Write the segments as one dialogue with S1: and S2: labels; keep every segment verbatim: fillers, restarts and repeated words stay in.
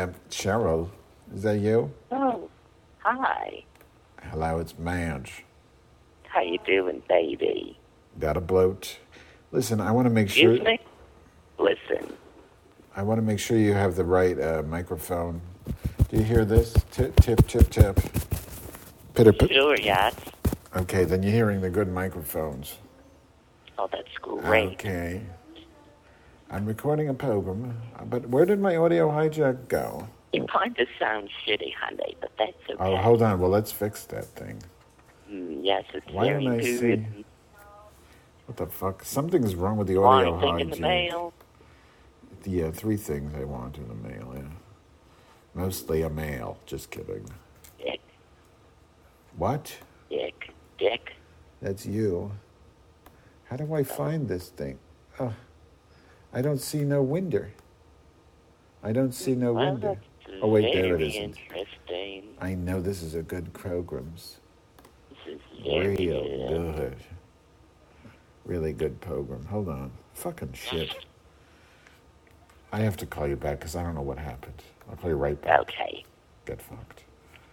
S1: Um, Cheryl, is that you?
S2: Oh, hi.
S1: Hello, it's Madge.
S2: How you doing, baby?
S1: Got a bloat? Listen, I want to make sure...
S2: Excuse me? Listen.
S1: I want to make sure you have the right uh, microphone. Do you hear this? Tip, tip, tip, tip. Pitter, pit.
S2: Sure, yes.
S1: Okay, then you're hearing the good microphones.
S2: Oh, that's great.
S1: Okay. I'm recording a program, but where did my audio hijack go?
S2: It kind of sounds shitty, honey, but that's okay.
S1: Oh, hold on. Well, let's fix that thing.
S2: Mm, yes, it's
S1: Why
S2: very
S1: don't I
S2: good.
S1: see... What the fuck? Something's wrong with the audio
S2: Anything
S1: hijack.
S2: in the mail?
S1: Yeah, three things I want in the mail, yeah. Mostly a mail. Just kidding.
S2: Dick.
S1: What?
S2: Dick. Dick.
S1: That's you. How do I find this thing? Oh, I don't see no window. I don't see no
S2: Well,
S1: window.
S2: that's
S1: Oh, wait, there it
S2: very
S1: is.
S2: interesting.
S1: I know this is a good programs.
S2: This is very
S1: Real
S2: good.
S1: good. Really good program. Hold on. Fucking shit. I have to call you back because I don't know what happened. I'll call you right back.
S2: Okay.
S1: Get fucked.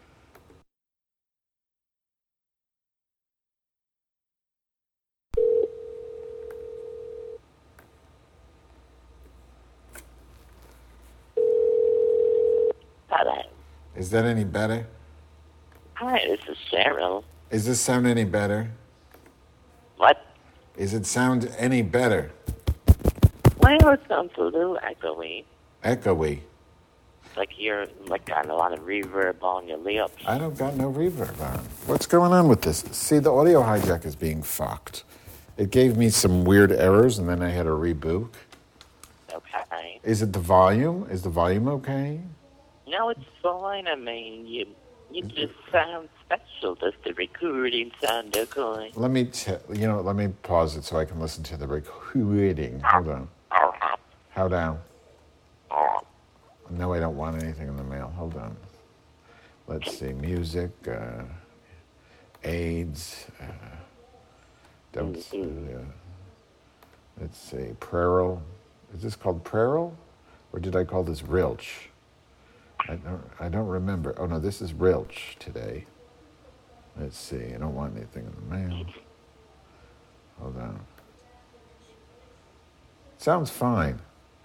S2: Hello.
S1: Is that any better?
S2: Hi, this is Cheryl.
S1: Is this sound any better?
S2: What?
S1: Is it sound any better?
S2: Well, it sounds a little echoey.
S1: Echoey.
S2: It's like you're like got a lot of reverb on your lips.
S1: I don't got no reverb on. What's going on with this? See, the audio hijack is being fucked. It gave me some weird errors, and then I had to reboot.
S2: Okay.
S1: Is it the volume? Is the volume okay?
S2: No, it's fine. I mean, you you just sound special. Does the recording sound okay?
S1: Let me, t- you know, let me pause it so I can listen to the recording. Hold on. How down? No, I don't want anything in the mail. Hold on. Let's see. Music, uh, AIDS. Uh, don't. Uh, let's see. Preral. Is this called Preral, or did I call this Rilch? I don't. I don't remember. Oh no, this is Rilch today. Let's see. I don't want anything in the mail. Hold on. Sounds fine.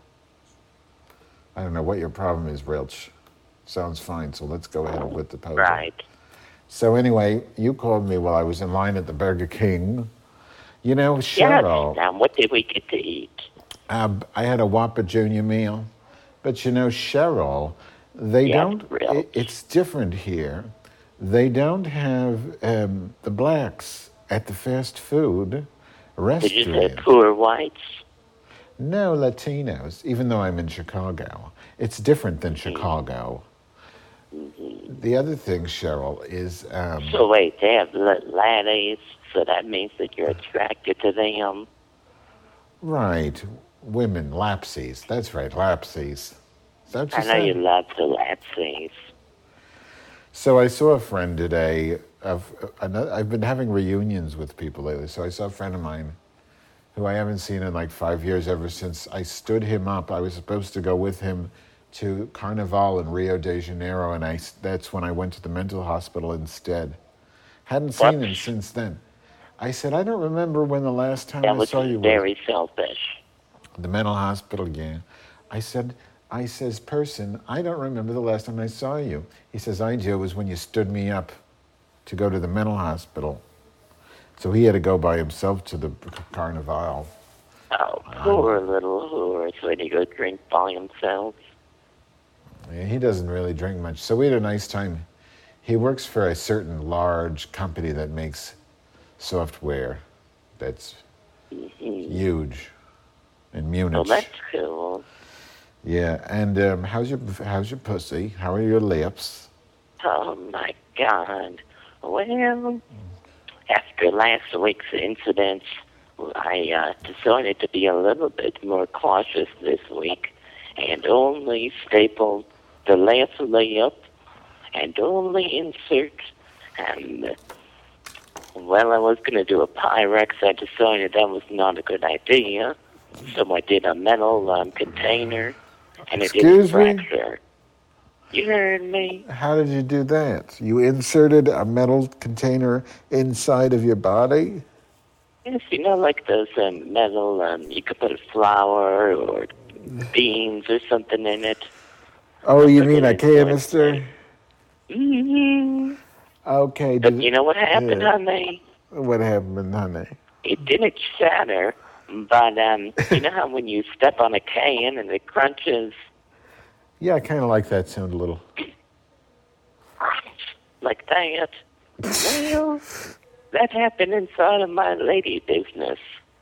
S1: I don't know what your problem is, Rilch. Sounds fine, so let's go ahead with the program.
S2: Right.
S1: So anyway, you called me while I was in line at the Burger King. You know, Cheryl...
S2: Yes, now what did we get to eat?
S1: Uh, I had a Whopper Junior meal. But you know, Cheryl, they
S2: Yes,
S1: don't...
S2: Rilch.
S1: It, it's different here. They don't have um, the blacks at the fast food restaurant.
S2: Did you say poor whites?
S1: No, Latinos, even though I'm in Chicago. It's different than
S2: Mm-hmm.
S1: Chicago.
S2: Mm-hmm.
S1: The other thing, Cheryl, is... Um,
S2: So wait, they have la- laddies, so that means that you're attracted to them.
S1: right, women, lapsies. That's right, lapsies. Is that what
S2: I
S1: you
S2: know
S1: said?
S2: you love the lapsies.
S1: So I saw a friend today. Of another, I've been having reunions with people lately. So I saw a friend of mine who I haven't seen in like five years ever since I stood him up. I was supposed to go with him to Carnival in Rio de Janeiro, and I, that's when I went to the mental hospital instead. Hadn't seen him
S2: Whoops.
S1: since then. I said, I don't remember when the last time
S2: That
S1: I
S2: was
S1: saw you was.
S2: very selfish.
S1: The mental hospital, yeah. I said, I says, person, I don't remember the last time I saw you. He says, I do. It was when you stood me up to go to the mental hospital. So he had to go by himself to the Carnival.
S2: Oh, poor little whores when you go drink by himself.
S1: Yeah, he doesn't really drink much. So we had a nice time. He works for a certain large company that makes software that's
S2: Mm-hmm.
S1: huge in Munich.
S2: Well, that's cool.
S1: Yeah, and um, how's your how's your pussy? How are your lips?
S2: Oh, my God. Well, after last week's incidents, I uh, decided to be a little bit more cautious this week and only staple the left lip and only insert, and, well, I was going to do a Pyrex. I decided that was not a good idea, so I did a metal um, container, and it
S1: Excuse
S2: didn't
S1: me?
S2: fracture. You heard me.
S1: How did you do that? You inserted a metal container inside of your body?
S2: Yes, you know, like those um, metal, um, you could put a flour or beans or something in it.
S1: Oh, you mean a canister?
S2: Mm-hmm.
S1: Okay.
S2: But you know what happened,
S1: yeah.
S2: honey?
S1: What happened, honey?
S2: It didn't shatter, but um, you know how when you step on a can and it crunches?
S1: Yeah, I kind of like that sound a little.
S2: Like that. Well, that happened inside of my lady business.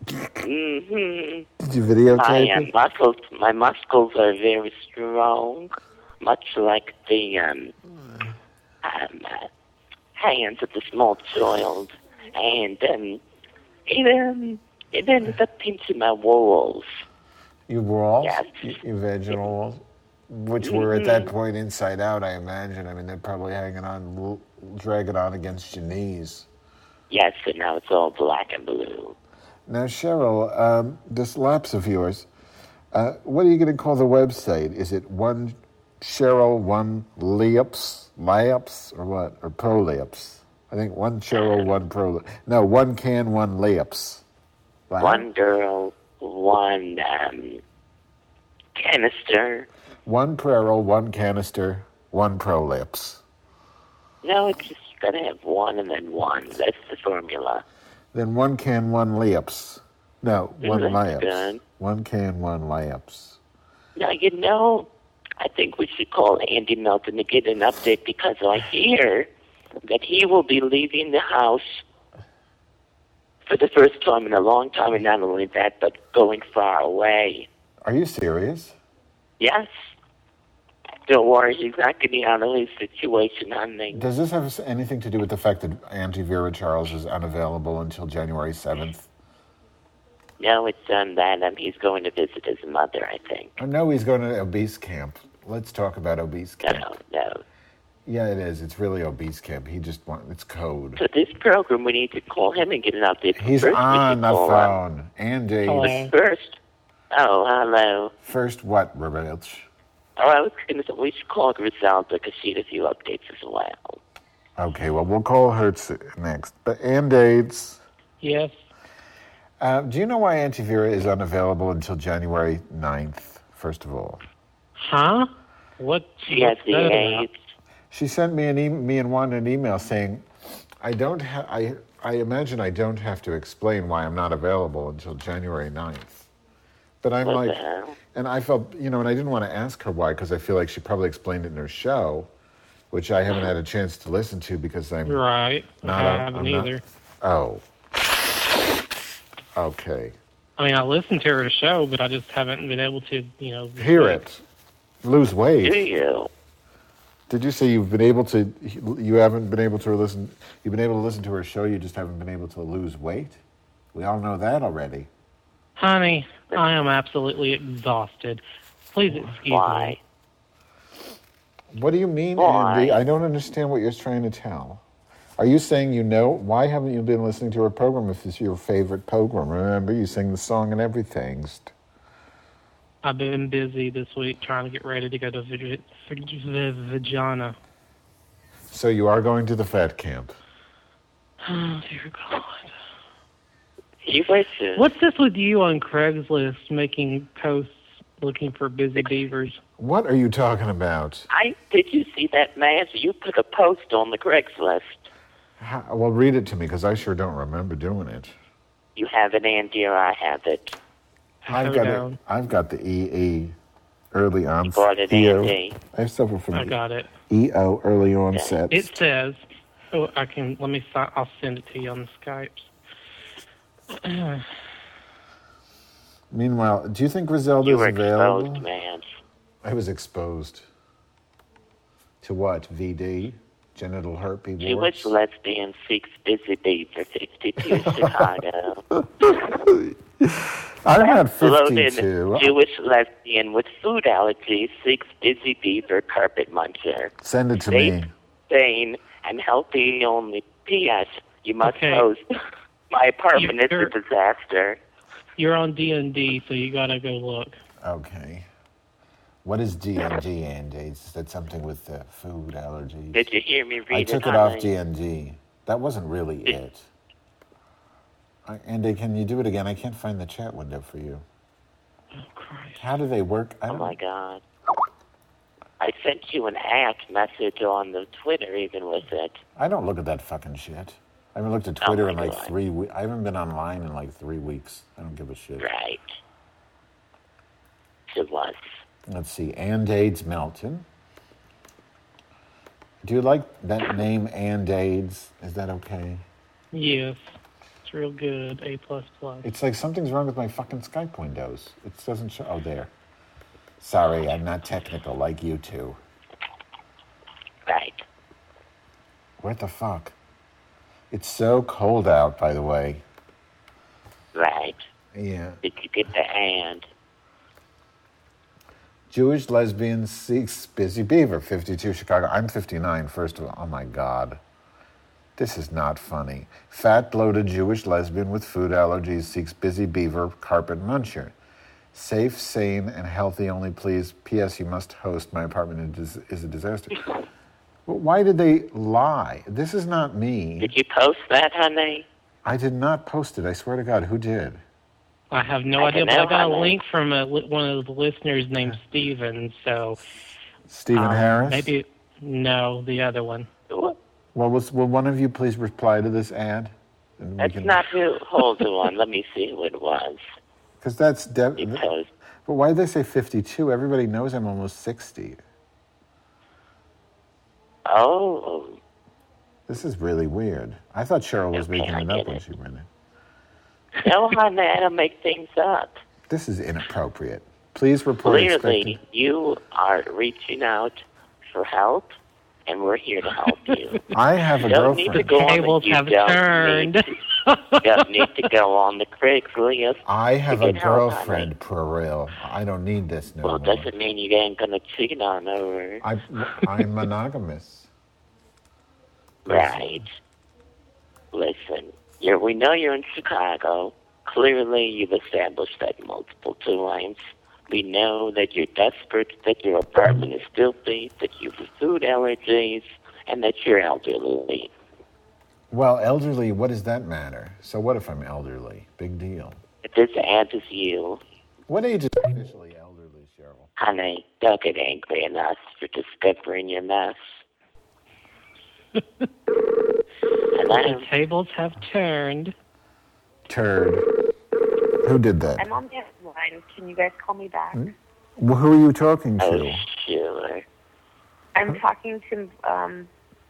S2: Mm-hmm.
S1: Did you videotape
S2: my, uh,
S1: it?
S2: muscles, my muscles are very strong, much like the um, um, uh, hands of the small child. And um, it, um, it ended up pinching my walls.
S1: Your walls?
S2: Yes.
S1: Your vaginal walls? Which were at that point inside out, I imagine. I mean, they're probably hanging on, dragging on against your knees.
S2: Yes, and now it's all black and blue.
S1: Now, Cheryl, um, this lapse of yours, uh, what are you going to call the website? Is it one Cheryl, one Lips, Lips, or what? Or Prolips? I think one Cheryl, one Pro. No, one can, one Lips. Right?
S2: One girl, one um, canister.
S1: One Prerol, one canister, one Prolips.
S2: No, it's just got to have one and then one. That's the formula.
S1: Then one can, one Lips. No, one
S2: That's
S1: Lips.
S2: good.
S1: One can, one Lips.
S2: Now, you know, I think we should call Andy Melton to get an update because I hear that he will be leaving the house for the first time in a long time, and not only that, but going far away.
S1: Are you serious?
S2: Yes. Don't worry, he's not getting out of his situation, honey.
S1: Does this have anything to do with the fact that Auntie Vera Charles is unavailable until January seventh?
S2: No, it's done that. Um, he's going to visit his mother, I think.
S1: Oh, no, he's going to obese camp. Let's talk about obese camp.
S2: No, no.
S1: Yeah, it is. It's really obese camp. He just wants, it's code.
S2: So this program, we need to call him and get an update.
S1: He's
S2: first,
S1: on the phone.
S2: Him.
S1: Andy.
S2: Hello. First. Oh, hello.
S1: First what, Rebelch?
S2: Oh, I was going to say, we should call Griselda because she had a few updates as well.
S1: Okay, well, we'll call her next. But Andates.
S3: Yes.
S1: Uh, do you know why Auntie Vera is unavailable until January ninth, first of all?
S3: Huh? What?
S2: She has the AIDS.
S1: She sent me an e- me and Wanda an email saying, I don't ha- I I imagine I don't have to explain why I'm not available until January ninth. But I'm
S2: what
S1: like,
S2: the hell?
S1: And I felt, you know, and I didn't want to ask her why because I feel like she probably explained it in her show, which I haven't had a chance to listen to because I'm
S3: right.
S1: not.
S3: I haven't
S1: I'm
S3: either.
S1: Not, oh. Okay.
S3: I mean, I listened to her show, but I just haven't been able to, you know,
S1: hear it. Lose weight.
S2: Do you?
S1: Did you say you've been able to? You haven't been able to listen. You've been able to listen to her show. You just haven't been able to lose weight. We all know that already.
S3: Honey, I am absolutely exhausted. Please excuse
S2: Why?
S3: me.
S1: What do you mean,
S2: Why?
S1: Andy? I don't understand what you're trying to tell. Are you saying you know? Why haven't you been listening to her program if it's your favorite program? Remember, you sing the song and everything.
S3: I've been busy this week trying to get ready to go to Vag- Vag- Vagina.
S1: So you are going to the fat camp?
S3: Oh, dear God.
S2: You listen.
S3: What's this with you on Craigslist making posts looking for busy beavers?
S1: What are you talking about?
S2: I did you see that, man? You put a post on the Craigslist.
S1: How, well, read it to me because I sure don't remember doing it.
S2: You have it, Andy, or I have it.
S3: Have
S1: I've
S3: it
S1: got
S3: down.
S1: it. I've got the E E, early onset.
S2: You bought it,
S1: E O.
S2: Andy.
S1: I suffer from
S3: I got it.
S1: E O, early onset.
S3: It says, oh, I can, let me, si- I'll send it to you on the Skypes.
S1: Meanwhile, do you think Griselda
S2: You
S1: is
S2: were
S1: available?
S2: exposed, man.
S1: I was exposed. To what? V D? Genital herpes?
S2: Jewish lesbian seeks busy beaver, fifty-two, Chicago.
S1: I'm at
S2: Loaded
S1: fifty-two.
S2: Jewish lesbian with food allergies seeks busy beaver carpet muncher.
S1: Send it to
S2: Safe,
S1: me.
S2: sane, and healthy only. P S. You must
S3: Okay.
S2: post. My apartment is
S3: You're-
S2: a disaster.
S3: You're on D and D, so you gotta go look.
S1: Okay. What is D N D, Andy? Is that something with uh, food allergies?
S2: Did you hear me read
S1: I
S2: it?
S1: took it
S2: honey?
S1: off D N D. That wasn't really
S2: Did-
S1: it. I, Andy, can you do it again? I can't find the chat window for you.
S3: Oh, Christ.
S1: How do they work? I
S2: Oh
S1: don't
S2: my God. I sent you an at message on the Twitter even with it.
S1: I don't look at that fucking shit. I haven't looked at
S2: Oh
S1: Twitter
S2: my
S1: in like
S2: God.
S1: three weeks. I haven't been online in like three weeks. I don't give a shit.
S2: Right. To us.
S1: Let's see. And-Aids Melton. Do you like that name, And-Aids? Is that okay?
S3: Yes. It's real good. A plus plus.
S1: It's like something's wrong with my fucking Skype windows. It doesn't show. Oh, there. Sorry, I'm not technical like you two.
S2: Right.
S1: What the fuck? It's so cold out, by the way.
S2: Right.
S1: Yeah.
S2: Did you get the and?
S1: Jewish lesbian seeks Busy Beaver, fifty-two, Chicago. I'm fifty-nine, first of all. Oh, my God. This is not funny. Fat, bloated Jewish lesbian with food allergies seeks Busy Beaver, carpet muncher. Safe, sane, and healthy only, please. P S. You must host. My apartment is, is a disaster. Well, why did they lie? This is not me.
S2: Did you post that, honey?
S1: I did not post it. I swear to God. Who did?
S3: I have no
S2: I
S3: idea,
S2: don't
S3: but I
S2: know,
S3: got a
S2: honey.
S3: link from a, li- one of the listeners named Steven, so...
S1: Stephen
S3: um,
S1: Harris?
S3: Maybe... No, the other one.
S2: What?
S1: Well, was, will one of you please reply to this ad? And we
S2: That's
S1: can-
S2: not who. Hold on. Let me see who it was.
S1: Because that's... De-
S2: You post.
S1: but why did they say fifty-two? Everybody knows I'm almost sixty.
S2: Oh.
S1: This is really weird. I thought Cheryl was
S2: Okay,
S1: making
S2: I
S1: it up
S2: get
S1: when
S2: it.
S1: she read it.
S2: No, honey, I don't make things up.
S1: This is inappropriate. Please report
S2: Clearly,
S1: expected.
S2: you are reaching out for help, and we're here to help you.
S1: I have a
S2: You don't need to
S1: girlfriend.
S2: go on the,
S3: Tables
S2: you
S3: have
S2: don't
S3: turned.
S2: Need to, you don't need to go on the Craigslist.
S1: I have a
S2: get help,
S1: girlfriend, Peril. I don't need this no
S2: Well,
S1: more.
S2: doesn't mean you ain't gonna cheat on her.
S1: I, I'm monogamous.
S2: Right. Listen, you're, we know you're in Chicago. Clearly, you've established that multiple times. We know that you're desperate, that your apartment is filthy, that you have food allergies, and that you're elderly.
S1: Well, elderly, what does that matter? So what if I'm elderly? Big deal.
S2: This ad is you.
S1: What age is officially elderly, Cheryl?
S2: Honey, don't get angry at us for discovering your mess. Hello?
S3: The tables have turned.
S1: Turd. Who did that?
S4: I'm on the other line. Can you guys call me back?
S1: Well, who are you talking
S2: Oh,
S1: to?
S2: sure.
S4: I'm talking to um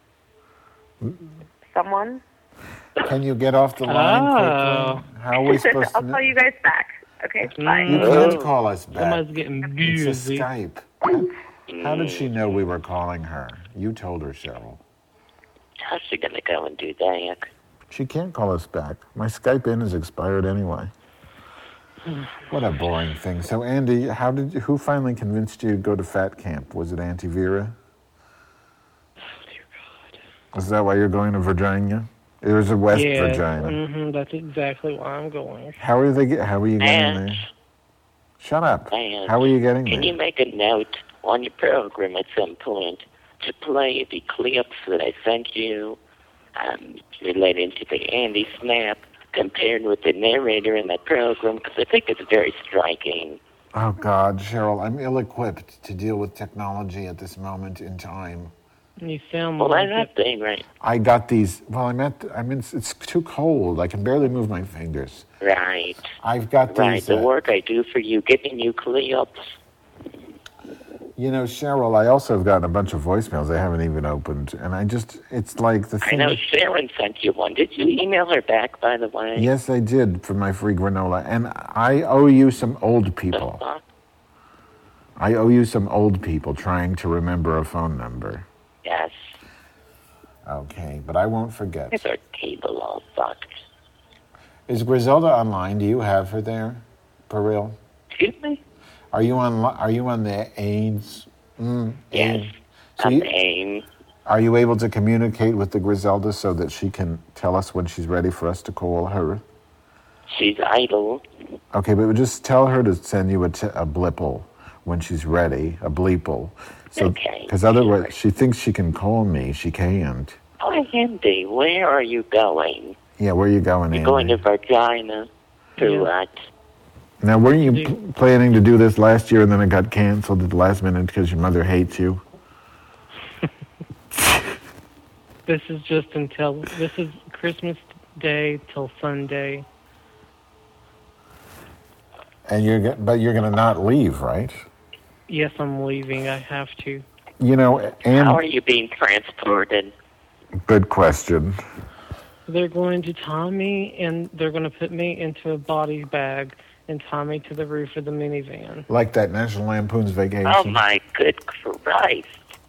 S4: someone.
S1: Can you get off the line
S3: Oh.
S1: quickly? How are we supposed
S4: I'll
S1: to
S4: call
S1: know?
S4: you guys back. Okay, bye.
S1: You
S2: Oh.
S1: can't call us back.
S3: Somebody's getting
S1: It's a
S3: busy.
S1: Skype. How did she know we were calling her? You told her, Cheryl.
S2: How's she gonna go and do that?
S1: She can't call us back. My Skype in is expired anyway. What a boring thing. So, Andy, how did you, who finally convinced you to go to Fat Camp? Was it Auntie Vera? Is that why you're going to Virginia? It was a West
S3: Yeah,
S1: Virginia.
S3: hmm that's exactly why I'm going.
S1: How are they? Get, how are you getting
S2: And,
S1: there? Shut up.
S2: and
S1: How are you getting
S2: can
S1: there?
S2: you make a note on your program at some point to play the clips that I sent you um, relating to the Andy Snap compared with the narrator in that program? Because I think it's very striking.
S1: Oh God, Cheryl, I'm ill-equipped to deal with technology at this moment in time.
S3: You sound
S2: Well,
S3: like
S2: that's that thing, right?
S1: I got these. Well, I'm at. I'm in. It's too cold. I can barely move my fingers.
S2: Right.
S1: I've got
S2: Right.
S1: these.
S2: The
S1: uh,
S2: work I do for you, getting you clips.
S1: You know, Cheryl, I also have gotten a bunch of voicemails I haven't even opened, and I just. It's like the
S2: I
S1: thing.
S2: know
S1: that-
S2: Sharon sent you one. Did you email her back, by the way?
S1: Yes, I did for my free granola, and I owe you some old people.
S2: Uh,
S1: I owe you some old people trying to remember a phone number.
S2: yes.
S1: Okay, but I won't forget.
S2: It's our table all fucked.
S1: Is Griselda online? Do you have her there, for real?
S2: Excuse me?
S1: Are you on? Are you on the AIDS? Mm,
S2: Yes.
S1: AIDS? So
S2: I'm
S1: you,
S2: AIM.
S1: are you able to communicate with the Griselda so that she can tell us when she's ready for us to call her?
S2: She's idle.
S1: Okay, but just tell her to send you a, t- a blipple when she's ready, a bleeple. So,
S2: Okay,
S1: because otherwise
S2: sure.
S1: she thinks she can call me. She can't.
S2: Oh, Andy, where are you going?
S1: Yeah, where are you going,
S2: You're
S1: Andy?
S2: going to Virginia? To
S3: Yeah.
S2: what?
S1: Now, weren't you
S3: Do-
S1: p- planning to do this last year and then it got canceled at the last minute because your mother hates you?
S3: This is just until this is Christmas Day till Sunday.
S1: And you're, go- but you're going to not leave, right?
S3: Yes, I'm leaving. I have to.
S1: You know, and
S2: How are you being transported?
S1: good question.
S3: They're going to tie me, and they're going to put me into a body bag and tie me to the roof of the minivan.
S1: Like that National Lampoon's Vacation.
S2: Oh, my good Christ.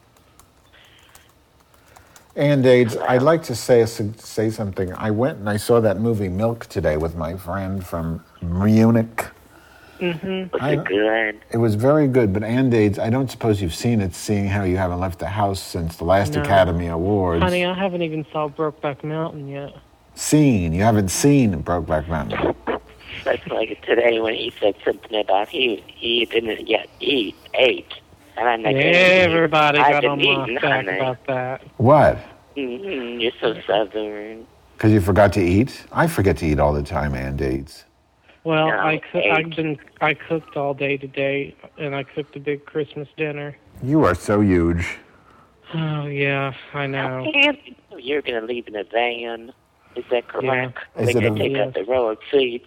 S1: And AIDS, I'd like to say say something. I went and I saw that movie Milk today with my friend from Munich.
S3: Mm-hmm.
S2: Was
S1: I-
S2: it good?
S1: It was very good, but and AIDS, I don't suppose you've seen it, seeing how you haven't left the house since the last
S3: No.
S1: Academy Awards.
S3: Honey, I haven't even saw Brokeback Mountain yet.
S1: Seen, you haven't seen Brokeback Mountain.
S2: That's like today when he said something about he he didn't yet eat, ate. And I'm like,
S3: Everybody
S2: I've
S3: got
S2: been
S3: on my
S2: eating,
S3: back
S2: honey.
S3: about that.
S1: What?
S2: Mm-hmm, you're so southern.
S1: Because you forgot to eat? I forget to eat all the time, and AIDS.
S3: Well,
S2: No,
S3: I coo-
S2: eggs.
S3: I've been I cooked all day today, and I cooked a big Christmas dinner.
S1: You are so huge.
S3: Oh yeah, I know.
S2: And you're going to leave in a van. Is that correct?
S1: Is
S2: They're
S1: it
S2: going
S1: a-
S2: to take
S3: Yes.
S2: out the row of seats.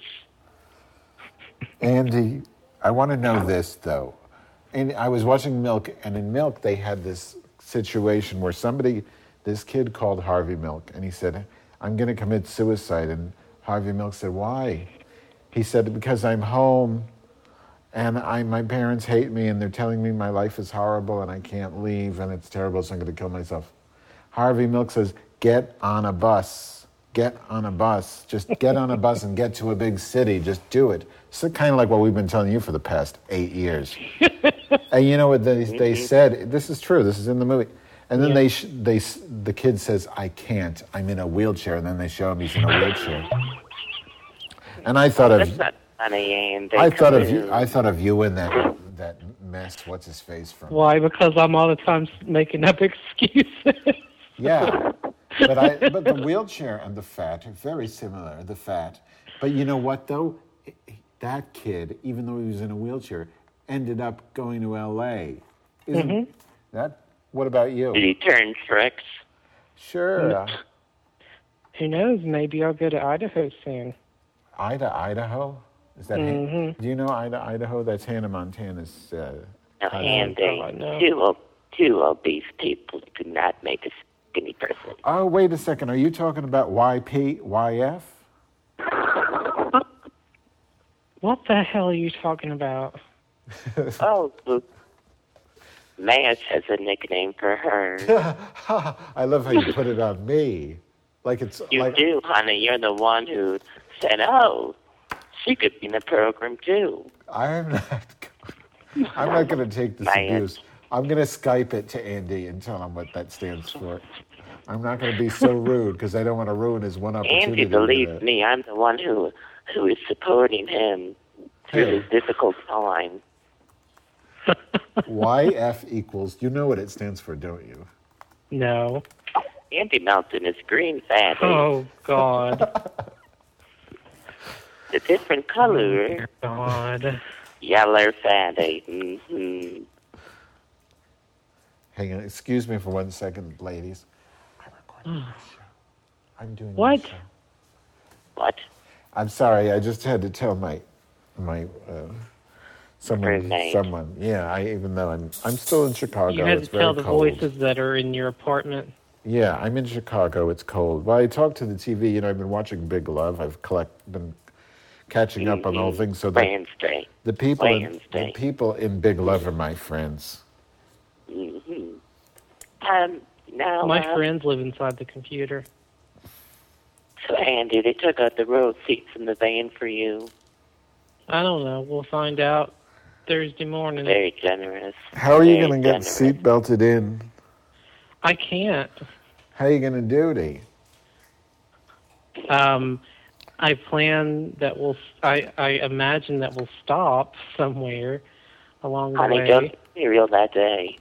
S1: Andy, I want to know this, though. And I was watching Milk, and in Milk, they had this situation where somebody, this kid called Harvey Milk, and he said, I'm going to commit suicide. And Harvey Milk said, why? He said, because I'm home, and I, my parents hate me, and they're telling me my life is horrible, and I can't leave, and it's terrible, so I'm going to kill myself. Harvey Milk says, get on a bus. Get on a bus. Just get on a bus and get to a big city. Just do it. So kind of like what we've been telling you for the past eight years. And you know what they, they said? This is true. This is in the movie. And then
S3: Yeah.
S1: they sh- they s- the kid says, "I can't. I'm in a wheelchair." And then they show him he's in a wheelchair. And I thought
S2: That's
S1: of
S2: not funny, Andy.
S1: I thought of
S2: Come
S1: you.
S2: on.
S1: I thought of you in that that mess. What's his face from?
S3: Why? Because I'm all the time making up excuses.
S1: Yeah, but I but the wheelchair and the fat are very similar. The fat, but you know what though? That kid, even though he was in a wheelchair, ended up going to L A. Isn't
S3: Mhm.
S1: that? What about you?
S2: Did he turn tricks?
S1: Sure.
S3: Who knows? Maybe I'll go to Idaho soon.
S1: Ida, Idaho. Is that? Han-
S3: Mhm.
S1: Do you know Ida, Idaho? That's Hannah Montana's. Uh,
S2: Now,
S1: cousin.
S2: Andy,
S3: God, no.
S2: two, ob- two obese people do not make a skinny person.
S1: Oh, wait a second. Are you talking about Y P, Y F?
S3: What the hell are you talking about?
S2: Oh, look. Mash has a nickname for her.
S1: I love how you put it on me. Like it's
S2: You
S1: like
S2: do, honey. You're the one who said, oh, she could be in the program, too.
S1: I'm not. I'm not going to take this
S2: Man.
S1: abuse. I'm going to Skype it to Andy and tell him what that stands for. I'm not going to be so rude because I don't want to ruin his one opportunity.
S2: Andy,
S1: to do
S2: believe
S1: that.
S2: me, I'm the one who who is supporting him through
S1: Hey.
S2: this difficult time.
S1: Y F equals. You know what it stands for, don't you?
S3: No.
S2: Andy Melton is green fatty.
S3: Oh, God.
S2: The different color,
S3: God.
S2: yellow fatty. Mm-hmm.
S1: Hang on. Excuse me for one second, ladies. I'm recording my show. I'm doing my
S3: What?
S1: show.
S2: What?
S1: I'm sorry. I just had to tell my my uh, someone
S2: Roommate.
S1: someone. Yeah. I even though I'm I'm still in Chicago.
S3: You had
S1: it's
S3: to
S1: very
S3: tell the
S1: cold.
S3: voices that are in your apartment.
S1: Yeah, I'm in Chicago. It's cold. Well, I talked to the T V. You know, I've been watching Big Love. I've collect been catching up on all
S2: Mhm.
S1: things. So the,
S2: Wednesday.
S1: the people in, the
S2: Wednesday.
S1: people in Big Love are my friends.
S2: Mm-hmm. Um, now,
S3: My
S2: uh,
S3: friends live inside the computer.
S2: so Andy, they took out the row seats in the van for you.
S3: I don't know. We'll find out Thursday morning.
S2: Very generous.
S1: How are you
S2: Very
S1: going to get
S2: generous.
S1: seat belted in?
S3: I can't.
S1: How are you going to do it?
S3: Um, I plan that we'll. I I imagine that we'll stop somewhere. along the
S2: Honey,
S3: way.
S2: don't eat cereal that day.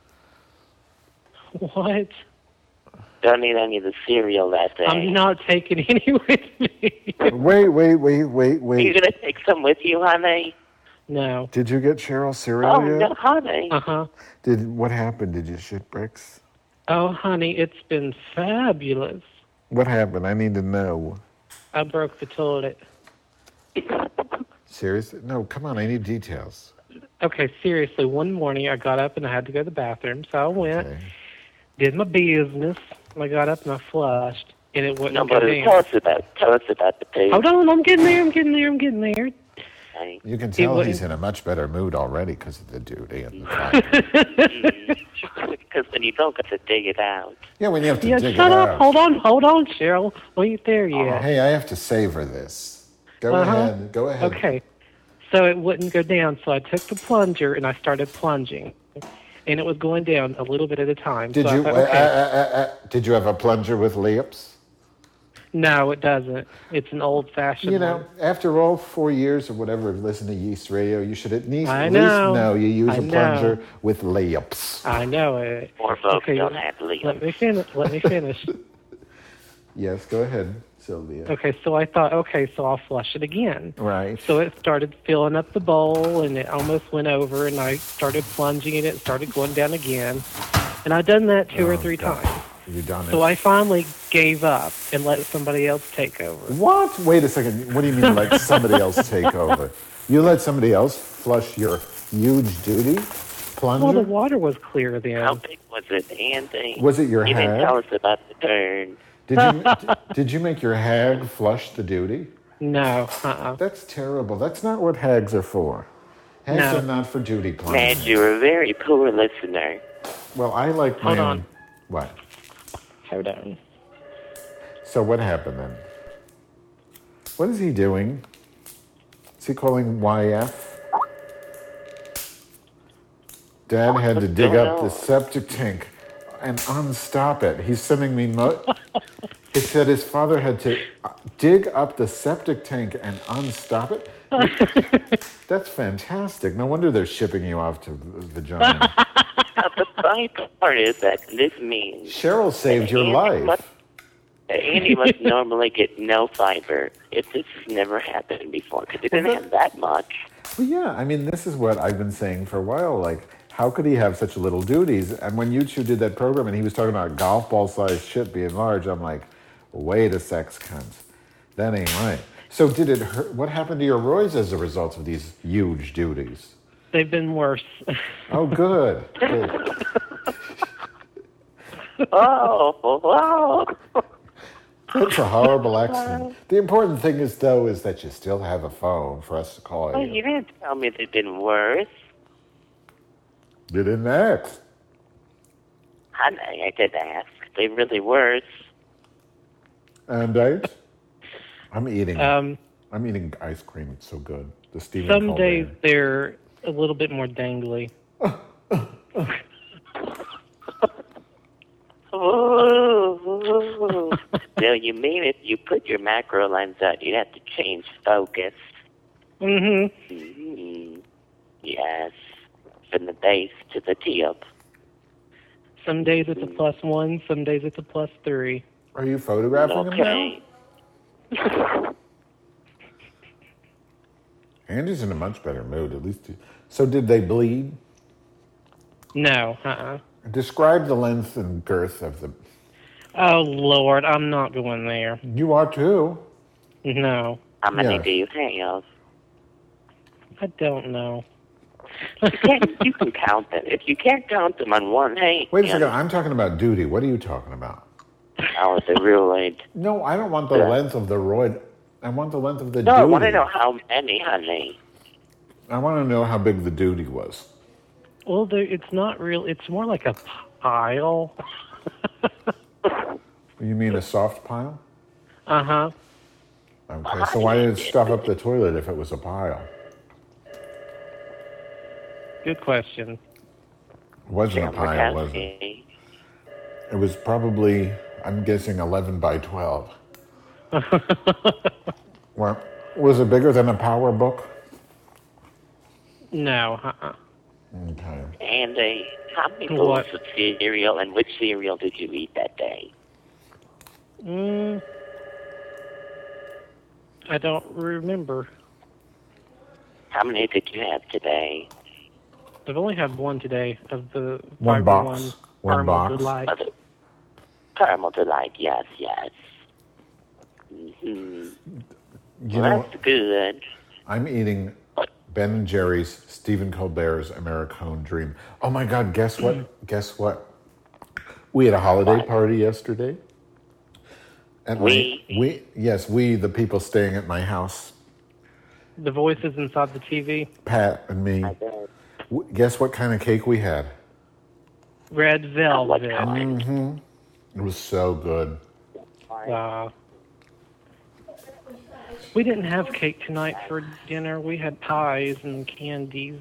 S3: What?
S2: Don't eat any of the cereal that day.
S3: I'm not taking any with me.
S1: Wait, wait, wait, wait,
S2: Are you
S1: wait.
S2: going to take some with you, honey?
S3: No.
S1: Did you get Cheryl cereal
S2: Oh,
S1: yet?
S2: no, honey.
S3: Uh-huh.
S1: Did what happened? Did you shit bricks?
S3: Oh, honey, it's been fabulous.
S1: What happened? I need to know.
S3: I broke the toilet.
S1: Seriously? No, come on. I need details.
S3: Okay, seriously, one morning I got up and I had to go to the bathroom, so I went,
S1: Okay.
S3: did my business. I got up and I flushed, and it wouldn't
S2: No,
S3: go
S2: but
S3: down.
S2: tell us about, tell us about the poo.
S3: Hold on, I'm getting there, I'm getting there, I'm getting there.
S2: honey.
S1: You can tell
S3: wouldn't-
S1: he's in a much better mood already because of the duty and the fight.
S2: Because then you don't get to dig it out.
S1: Yeah, when you have to
S3: Yeah,
S1: dig
S3: shut
S1: it
S3: up.
S1: out.
S3: Hold on, hold on, Cheryl. We ain't there yet.
S1: Hey, I have to savor this. Go
S3: Uh-huh.
S1: ahead. Go ahead.
S3: Okay. So it wouldn't go down, so I took the plunger and I started plunging. And it was going down a little bit at a time.
S1: Did
S3: so
S1: you
S3: I thought,
S1: uh,
S3: okay.
S1: uh, uh, uh, did you have a plunger with lips?
S3: No, it doesn't. It's an old-fashioned
S1: You know,
S3: one.
S1: after all four years or whatever of listening to Yeast Radio, you should at least,
S3: I
S1: at
S3: know.
S1: least know you use
S3: I
S1: a
S3: know.
S1: plunger with lips.
S3: I know it.
S2: More folks
S3: Okay,
S2: don't
S3: let-
S2: have lips.
S3: Let me finish. Let me finish.
S1: Yes, go ahead, Sylvia.
S3: Okay, so I thought, okay, so I'll flush it again.
S1: Right.
S3: So it started filling up the bowl, and it almost went over, and I started plunging in it, it started going down again. And I'd done that two or
S1: Oh,
S3: three
S1: God.
S3: times.
S1: You done it.
S3: So I finally gave up and let somebody else take over.
S1: What? Wait a second. What do you mean let somebody else take over? You let somebody else flush your huge duty? Plunger?
S3: Well, the water was clear then.
S2: How big was it, Andy?
S1: Was it your
S2: You didn't
S1: hag?
S2: tell us about the turn.
S1: Did you, did, did you make your hag flush the duty?
S3: No, uh-uh.
S1: That's terrible. That's not what hags are for. Hags
S3: No.
S1: are not for duty
S2: Man,
S1: plunging.
S2: you're a very poor listener.
S1: Well, I like my
S3: Hold
S1: own.
S3: on.
S1: What?
S3: Hold on.
S1: So what happened then? What is he doing? Is he calling Y F? Dad had to dig up the septic tank and unstop it. He's sending me mo- He said his father had to uh, dig up the septic tank and unstop it. That's fantastic. No wonder they're shipping you off to Vagina.
S2: Now, the funny part is that this means
S1: Cheryl saved your
S2: Andy
S1: life.
S2: Must, Andy must normally get no fiber if this has never happened before, because he didn't have that much.
S1: Well, yeah, I mean, this is what I've been saying for a while. Like, how could he have such little duties? And when you two did that program and he was talking about golf ball sized shit being large, I'm like, wait a sex cunt. That ain't right. So did it hurt? What happened to your roids as a result of these huge duties?
S3: They've been worse.
S1: Oh, good. Good.
S2: Oh, wow.
S1: That's a horrible accident. The important thing is, though, is that you still have a phone for us to call
S2: Well,
S1: you.
S2: you didn't tell me they've been worse.
S1: You didn't ask.
S2: Honey, I did ask. They really worse.
S1: And I, I'm eating.
S3: Um,
S1: I'm eating ice cream. It's so good. The Stephen
S3: some
S1: Colbert.
S3: days they're a little bit more dangly.
S2: Ooh. No, you mean if you put your macro lens out, you'd have to change focus.
S3: Mm-hmm.
S2: Mm, yes. From the base to the tip.
S3: Some days it's a plus one, some days it's a plus three.
S1: Are you photographing him
S2: Okay.
S1: now? Andy's in a much better mood, at least. He, so did they bleed?
S3: No, uh-uh.
S1: Describe the length and girth of the...
S3: Oh, Lord, I'm not going there.
S1: You are too.
S3: No,
S2: How many
S1: Yes.
S2: do you have?
S3: I don't know.
S2: You, can't, you can count them. If you can't count them on one hand,
S1: Wait a second, I'm talking about duty. What are you talking about?
S2: Oh, the roid.
S1: No, I don't want the
S2: Yeah.
S1: length of the roid. I want the length of the
S2: No,
S1: duty.
S2: I want to know how many, honey.
S1: I want to know how big the duty was.
S3: Well, there, it's not real. It's more like a pile.
S1: You mean a soft pile?
S3: Uh-huh.
S1: Okay, so why did it stuff up the toilet if it was a pile?
S3: Good question.
S1: It wasn't a pile, was it?
S2: Murkowski.
S1: It was probably, I'm guessing, eleven by twelve. Well, was it bigger than a power book?
S3: No, uh-uh.
S1: Okay.
S2: Andy, how many bowls
S3: What?
S2: of cereal and which cereal did you eat that day?
S3: Mm, I don't remember.
S2: How many did you have today?
S3: I've only had one today of the
S1: One
S3: Fiber
S1: box.
S3: One
S1: One
S3: Caramel
S1: box.
S3: Delight.
S2: Oh, the caramel delight, yes, yes. Mm-hmm.
S1: You
S2: Well,
S1: know,
S2: that's good.
S1: I'm eating Ben and Jerry's Stephen Colbert's Americone Dream. Oh my God, guess what? Guess what? We had a holiday
S2: What?
S1: party yesterday. At
S2: We?
S1: my, we yes, we, the people staying at my house,
S3: The voices inside the T V.
S1: Pat and me.
S2: I bet.
S1: W- Guess what kind of cake we had?
S3: Red
S2: What
S3: Velvet.
S2: kind?
S1: It was so good.
S3: Uh, we didn't have cake tonight for dinner. We had pies and candies.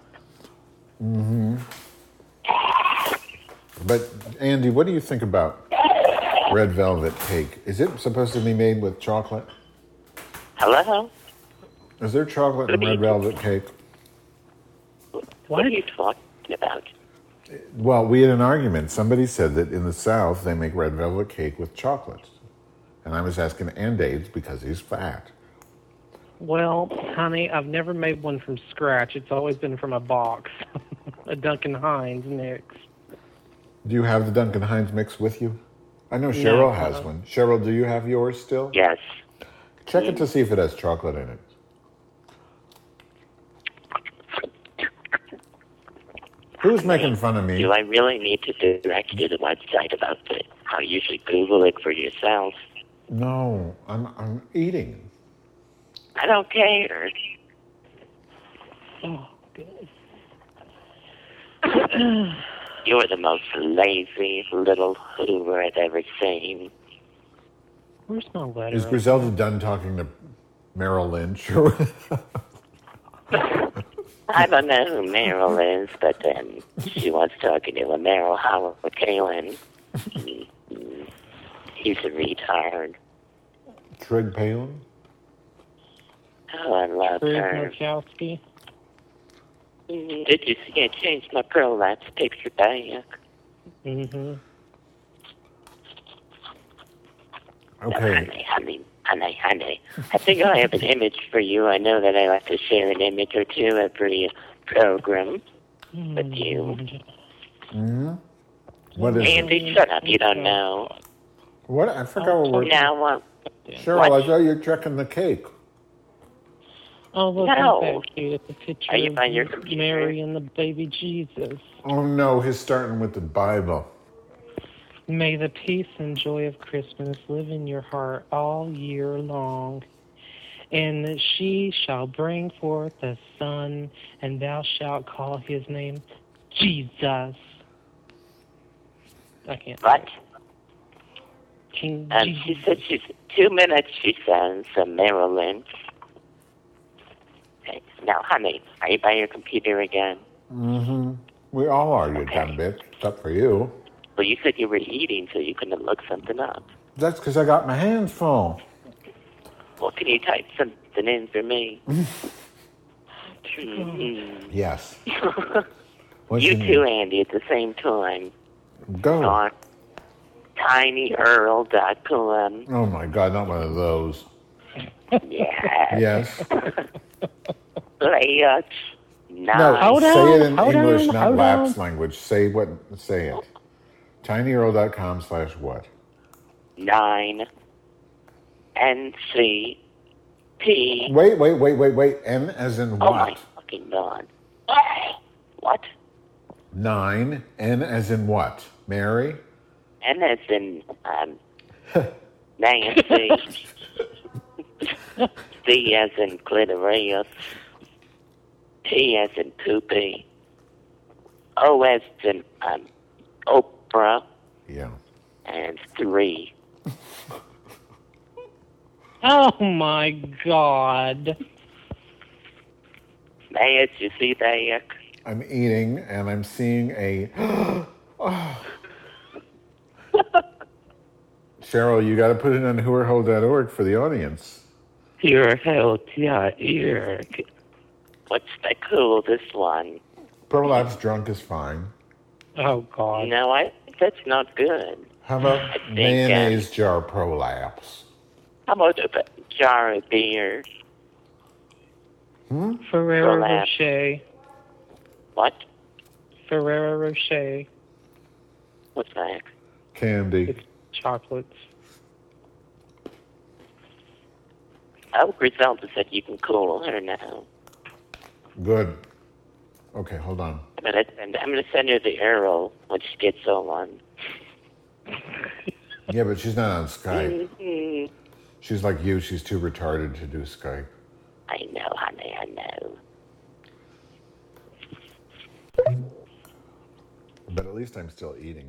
S1: But Andy, what do you think about red velvet cake? Is it supposed to be made with chocolate?
S2: Hello?
S1: Is there chocolate in red velvet cake?
S2: What are you talking about?
S1: Well, we had an argument. Somebody said that in the South they make red velvet cake with chocolate. And I was asking Andy because he's fat.
S3: Well, honey, I've never made one from scratch. It's always been from a box. A Duncan Hines mix.
S1: Do you have the Duncan Hines mix with you? I know Cheryl
S3: No.
S1: has one. Cheryl, do you have yours still?
S2: Yes.
S1: Check it to see if it has chocolate in it. Who's making fun of me?
S2: Do I really need to direct you to the website about the, how you should Google it for yourself?
S1: No, I'm I'm eating.
S2: I don't care.
S3: Oh, good.
S2: You're the most lazy little Hoover I've ever seen.
S3: Where's my letter?
S1: Is Griselda done talking to Merrill Lynch?
S2: I don't know who Meryl is, but um, she was talking to a Meryl Howard Kalin. He- He's a retard.
S1: Trig Palin?
S2: Oh, I love
S3: Craig
S2: her.
S3: Markowski.
S2: Mm, Did you see I changed my prolapse picture back?
S3: Mm-hmm.
S1: Okay.
S2: Honey, honey, honey, honey. I think I have an image for you. I know that I like to share an image or two every program with you.
S1: Mm-hmm. What is it?
S2: Andy, shut up. You don't know.
S1: What? I forgot what we're...
S2: Now, uh,
S1: Cheryl,
S2: what?
S1: I thought you were checking the cake.
S3: Oh, look
S2: No.
S3: at that cute. It's a picture
S2: Are you by your
S3: of
S2: computer?
S3: Mary and the baby Jesus.
S1: Oh no, he's starting with the Bible.
S3: May the peace and joy of Christmas live in your heart all year long. And she shall bring forth a son, and thou shalt call his name Jesus. I can't.
S2: What?
S3: King
S2: Um,
S3: Jesus.
S2: she said she's two minutes. She says, uh, Merrill Lynch. Okay. Now, honey, are you by your computer again?
S1: Mm-hmm. We all are, you
S2: Okay.
S1: dumb bitch. Except for you.
S2: Well, you said you were eating, so you couldn't look something up.
S1: That's because I got my hands full.
S2: Well, can you type something in for me? Mhm.
S1: Yes. What's
S2: You
S1: your
S2: too,
S1: name?
S2: Andy, at the same time.
S1: Go.
S2: On tiny earl dot com.
S1: Oh my God, not one of those.
S2: Yeah.
S1: Yes.
S2: Layups.
S1: No,
S2: Nine.
S3: Hold
S1: say
S3: on,
S1: it in
S3: hold
S1: English,
S3: on,
S1: not
S3: hold
S1: lapse
S3: on.
S1: language. Say what? Say it. tinyurl.com slash what?
S2: Nine. N C P.
S1: Wait, wait, wait, wait, wait. N as in
S2: Oh my
S1: what?
S2: fucking god. What?
S1: Nine. N as in what? Mary?
S2: N as in um Nancy. C as in clitoris. P as in poopy. O as in um Oprah.
S1: Yeah.
S2: And three.
S3: Oh my God.
S2: May you see that?
S1: I'm eating and I'm seeing a. Oh. Cheryl, you got to put it on hooerhole dot org for the audience.
S3: Your health, yeah, ear.
S2: What's the coolest one?
S1: Prolapse drunk is fine.
S3: Oh, God.
S2: No, I that's not good.
S1: How about
S2: I think,
S1: mayonnaise
S2: uh,
S1: jar prolapse?
S2: How about a b- jar of beer?
S1: Hmm?
S3: Ferrero
S2: Prolapse.
S3: Rocher.
S2: What?
S3: Ferrero Rocher.
S2: What's that?
S1: Candy.
S3: It's chocolates.
S2: Oh, Griselda said you can call her now.
S1: Good. Okay, hold on.
S2: I'm gonna send. I'm gonna send her the arrow when she gets on.
S1: Yeah, but she's not on Skype.
S2: Mm-hmm.
S1: She's like you. She's too retarded to do Skype.
S2: I know, honey. I know.
S1: But at least I'm still eating.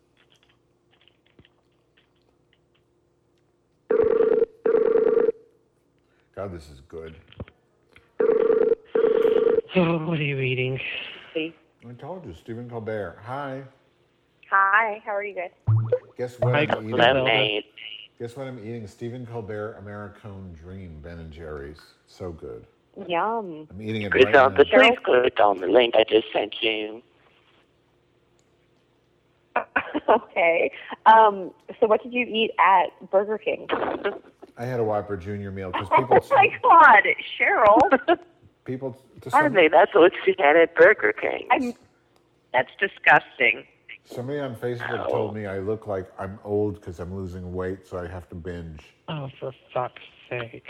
S1: God, this is good.
S3: Oh, what are you eating?
S4: Hey.
S1: I told you, Stephen Colbert. Hi.
S4: Hi, how are you guys?
S1: Guess what
S3: Hi,
S1: I'm eating?
S3: Griselda.
S2: Hello, mate.
S1: Guess what I'm eating? Stephen Colbert Americone Dream Ben and Jerry's. So good.
S4: Yum.
S1: I'm eating it right
S2: Griselda,
S1: now.
S2: please click on the link I just sent you.
S4: Okay. Um, so what did you eat at Burger King?
S1: I had a Whopper Junior meal because people,
S4: Oh my God, Cheryl.
S1: people, to some,
S2: Honey, that's what she had at Burger King.
S4: I'm, that's disgusting.
S1: somebody on Facebook told me I look like I'm old because I'm losing weight, so I have to binge.
S3: Oh, for fuck's sake.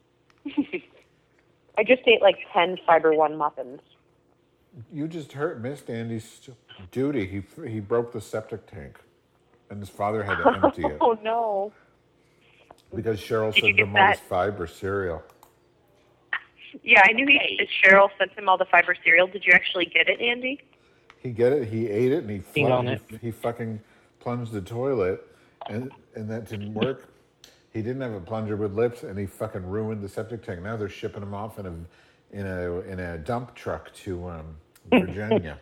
S4: I just ate like ten Fiber One muffins.
S1: You just hurt missed Andy's duty. He he broke the septic tank, and his father had to empty it
S4: Oh no.
S1: because Cheryl
S4: Did you
S1: sent
S4: get
S1: him all this
S4: that?
S1: fiber cereal.
S4: Yeah, I knew he. Cheryl sent him all the fiber cereal. Did you actually get it, Andy?
S1: He get it. He ate it, and he
S3: Eat on
S1: flung,
S3: it.
S1: he, he fucking plunged the toilet, and and that didn't work. He didn't have a plunger with lips, and he fucking ruined the septic tank. Now they're shipping him off in a in a in a dump truck to um, Virginia.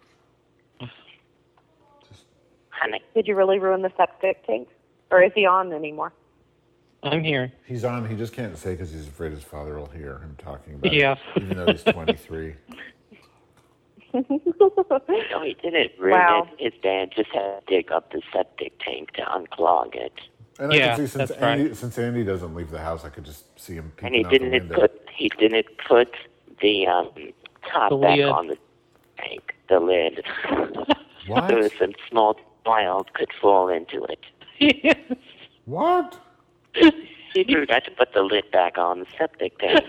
S2: Honey,
S4: Did you really ruin the septic tank? Or is he on anymore?
S3: I'm here.
S1: He's on. He just can't say because he's afraid his father will hear him talking about
S3: Yeah.
S1: it, even though he's twenty-three.
S2: no, he didn't ruin
S4: Wow.
S2: it. His dad just had to dig up the septic tank to unclog it.
S1: And I
S3: Yeah,
S1: could see since
S3: that's
S1: Andy
S3: right.
S1: since Andy doesn't leave the house, I could just see him
S2: And he
S1: peeking out the
S2: didn't
S1: window.
S2: put he didn't put the um, top
S3: The
S2: back
S3: lid.
S2: on the tank, the lid.
S1: What?
S2: There was some small child could fall into it.
S1: What?
S2: He forgot to put the lid back on the septic tank.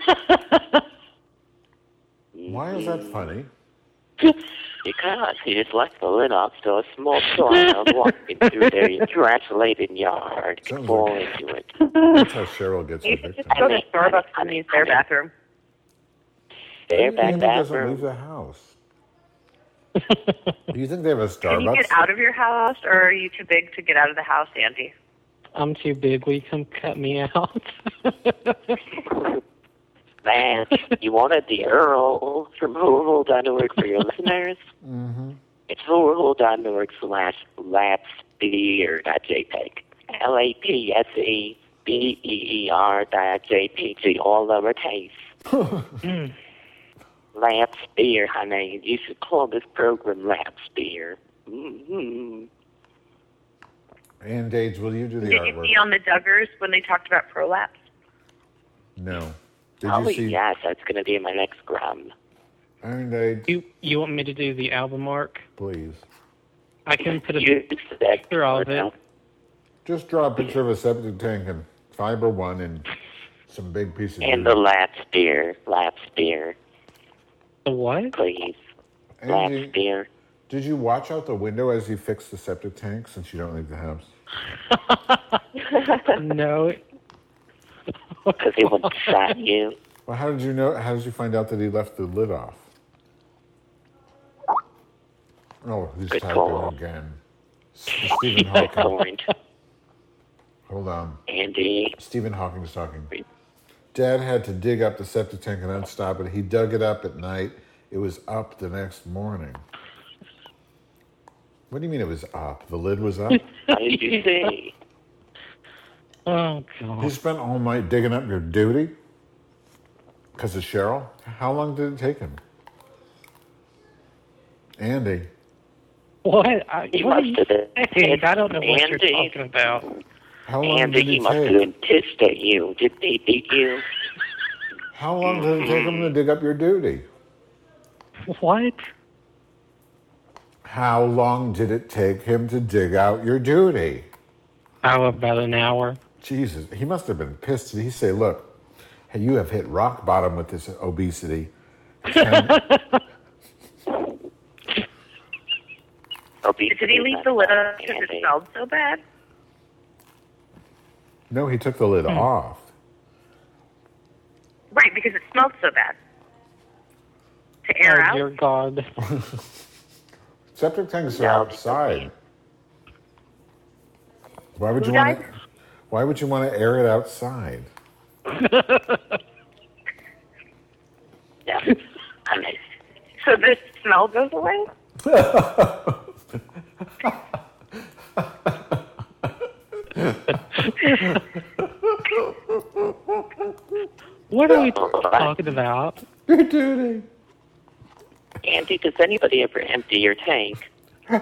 S1: Why is that funny?
S2: Because he just left the lid off so a small child walking through their trash-laden yard could
S1: Sounds
S2: fall
S1: like-
S2: into it.
S1: That's how Cheryl gets her
S4: You should
S1: victims.
S4: just go to
S2: Honey,
S4: Starbucks
S2: honey,
S4: and use their
S2: honey.
S4: bathroom.
S2: Their back
S1: Andy doesn't leave
S2: bathroom.
S1: the house. Do you think they have a
S4: Can you
S1: Starbucks?
S4: get out of your house, or are you too big to get out of the house, Andy?
S3: I'm too big. Will you come cut me out?
S2: Man, you wanted the Earl from hooverhole dot org for your listeners?
S1: Mm-hmm.
S2: It's hooverhole dot org slash lapsbeer dot jpg. L A P S E B E E R dot J P G, all lowercase.
S3: Mm.
S2: Laps beer, honey. You should call this program Laps Beer. Mm-hmm.
S1: And Dage, will you do the
S4: Did you
S1: artwork?
S4: see on the Duggars when they talked about prolapse?
S1: No. Did
S2: Oh,
S1: you see
S2: yes, that's going to be my next gram.
S1: Iron Dage?
S3: You you want me to do the album art?
S1: Please.
S3: I can put a
S2: Use that
S3: picture of it.
S1: Just draw a picture of a septic tank and fiber one and some big pieces
S2: And
S1: of
S2: the Laps Beer. Laps Beer,
S3: The what?
S2: please.
S1: Andy,
S2: Laps Beer.
S1: did you watch out the window as you fixed the septic tank since you don't leave the house?
S3: No.
S2: Because he wouldn't shot you.
S1: Well, how did you know? How did you find out that he left the lid off? Oh, he's
S2: Good
S1: typing
S2: call.
S1: again. Stephen
S2: Good
S1: Hawking.
S2: point.
S1: Hold on.
S2: Andy.
S1: Stephen Hawking's talking. Dad had to dig up the septic tank and unstop it. He dug it up at night. It was up the next morning. What do you mean it was up? The lid was up?
S2: How did you see?
S3: Oh
S1: You
S3: god.
S1: spent all night digging up your duty? Because of Cheryl? How long did it take him? Andy.
S3: What? I,
S2: He
S3: what are
S2: must
S3: you
S2: have been
S3: saying?
S2: pissed.
S3: I don't know what
S2: Andy.
S3: you're talking about.
S1: How long
S2: Andy,
S1: did
S2: he
S1: it
S2: must have
S1: take?
S2: been pissed at you. Did they beat you?
S1: How long did it take him to dig up your duty?
S3: What?
S1: How long did it take him to dig out your duty?
S3: Oh, about an hour.
S1: Jesus, he must have been pissed. Did he say, look, hey, you have hit rock bottom with this obesity. Ten-
S2: Obesity,
S4: Did he leave the lid up because it
S2: Andy.
S4: smelled so bad?
S1: no, he took the lid
S3: Hmm.
S1: off.
S4: Right, because it smelled so bad. To air
S3: Oh,
S4: out?
S3: dear God.
S1: Septic tanks are
S2: No,
S1: outside. Why would
S4: Who
S1: you want
S4: died?
S1: to? Why would you want to air it outside?
S2: Yeah. I mean,
S4: So the smell goes away?
S3: What are we talking about?
S1: Your duty.
S2: Andy, does anybody ever empty your tank?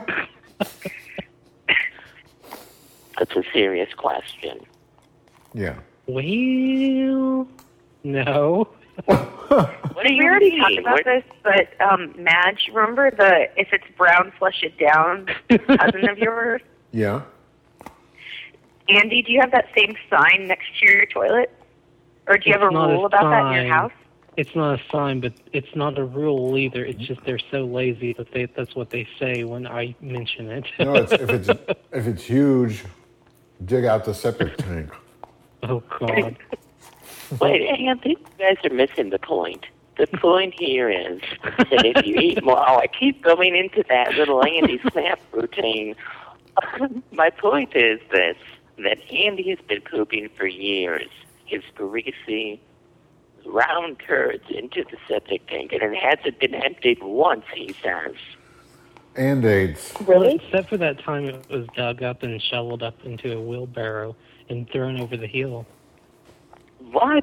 S2: That's a serious question.
S1: Yeah.
S3: Well, no.
S2: What do
S4: We
S2: you
S4: already
S2: mean?
S4: talked about
S2: What-
S4: this, but um, Madge, remember the if it's brown, flush it down cousin of yours?
S1: Yeah.
S4: Andy, do you have that same sign next to your toilet? Or do you
S3: It's
S4: have a
S3: not a
S4: rule about that in your
S3: sign.
S4: house?
S3: It's not a sign, but it's not a rule either. It's just they're so lazy that they, that's what they say when I mention it.
S1: No, it's, if it's if it's huge, dig out the septic tank.
S3: Oh, God.
S2: Wait, Andy, you guys are missing the point. The point here is that if you eat more, oh, I keep going into that little Andy Snap routine. My point is this, that Andy has been pooping for years. His greasy, round turds into the septic tank, and it hasn't been emptied once, he says.
S1: And AIDS.
S4: Really?
S3: Except for that time it was dug up and shoveled up into a wheelbarrow and thrown over the hill.
S2: What?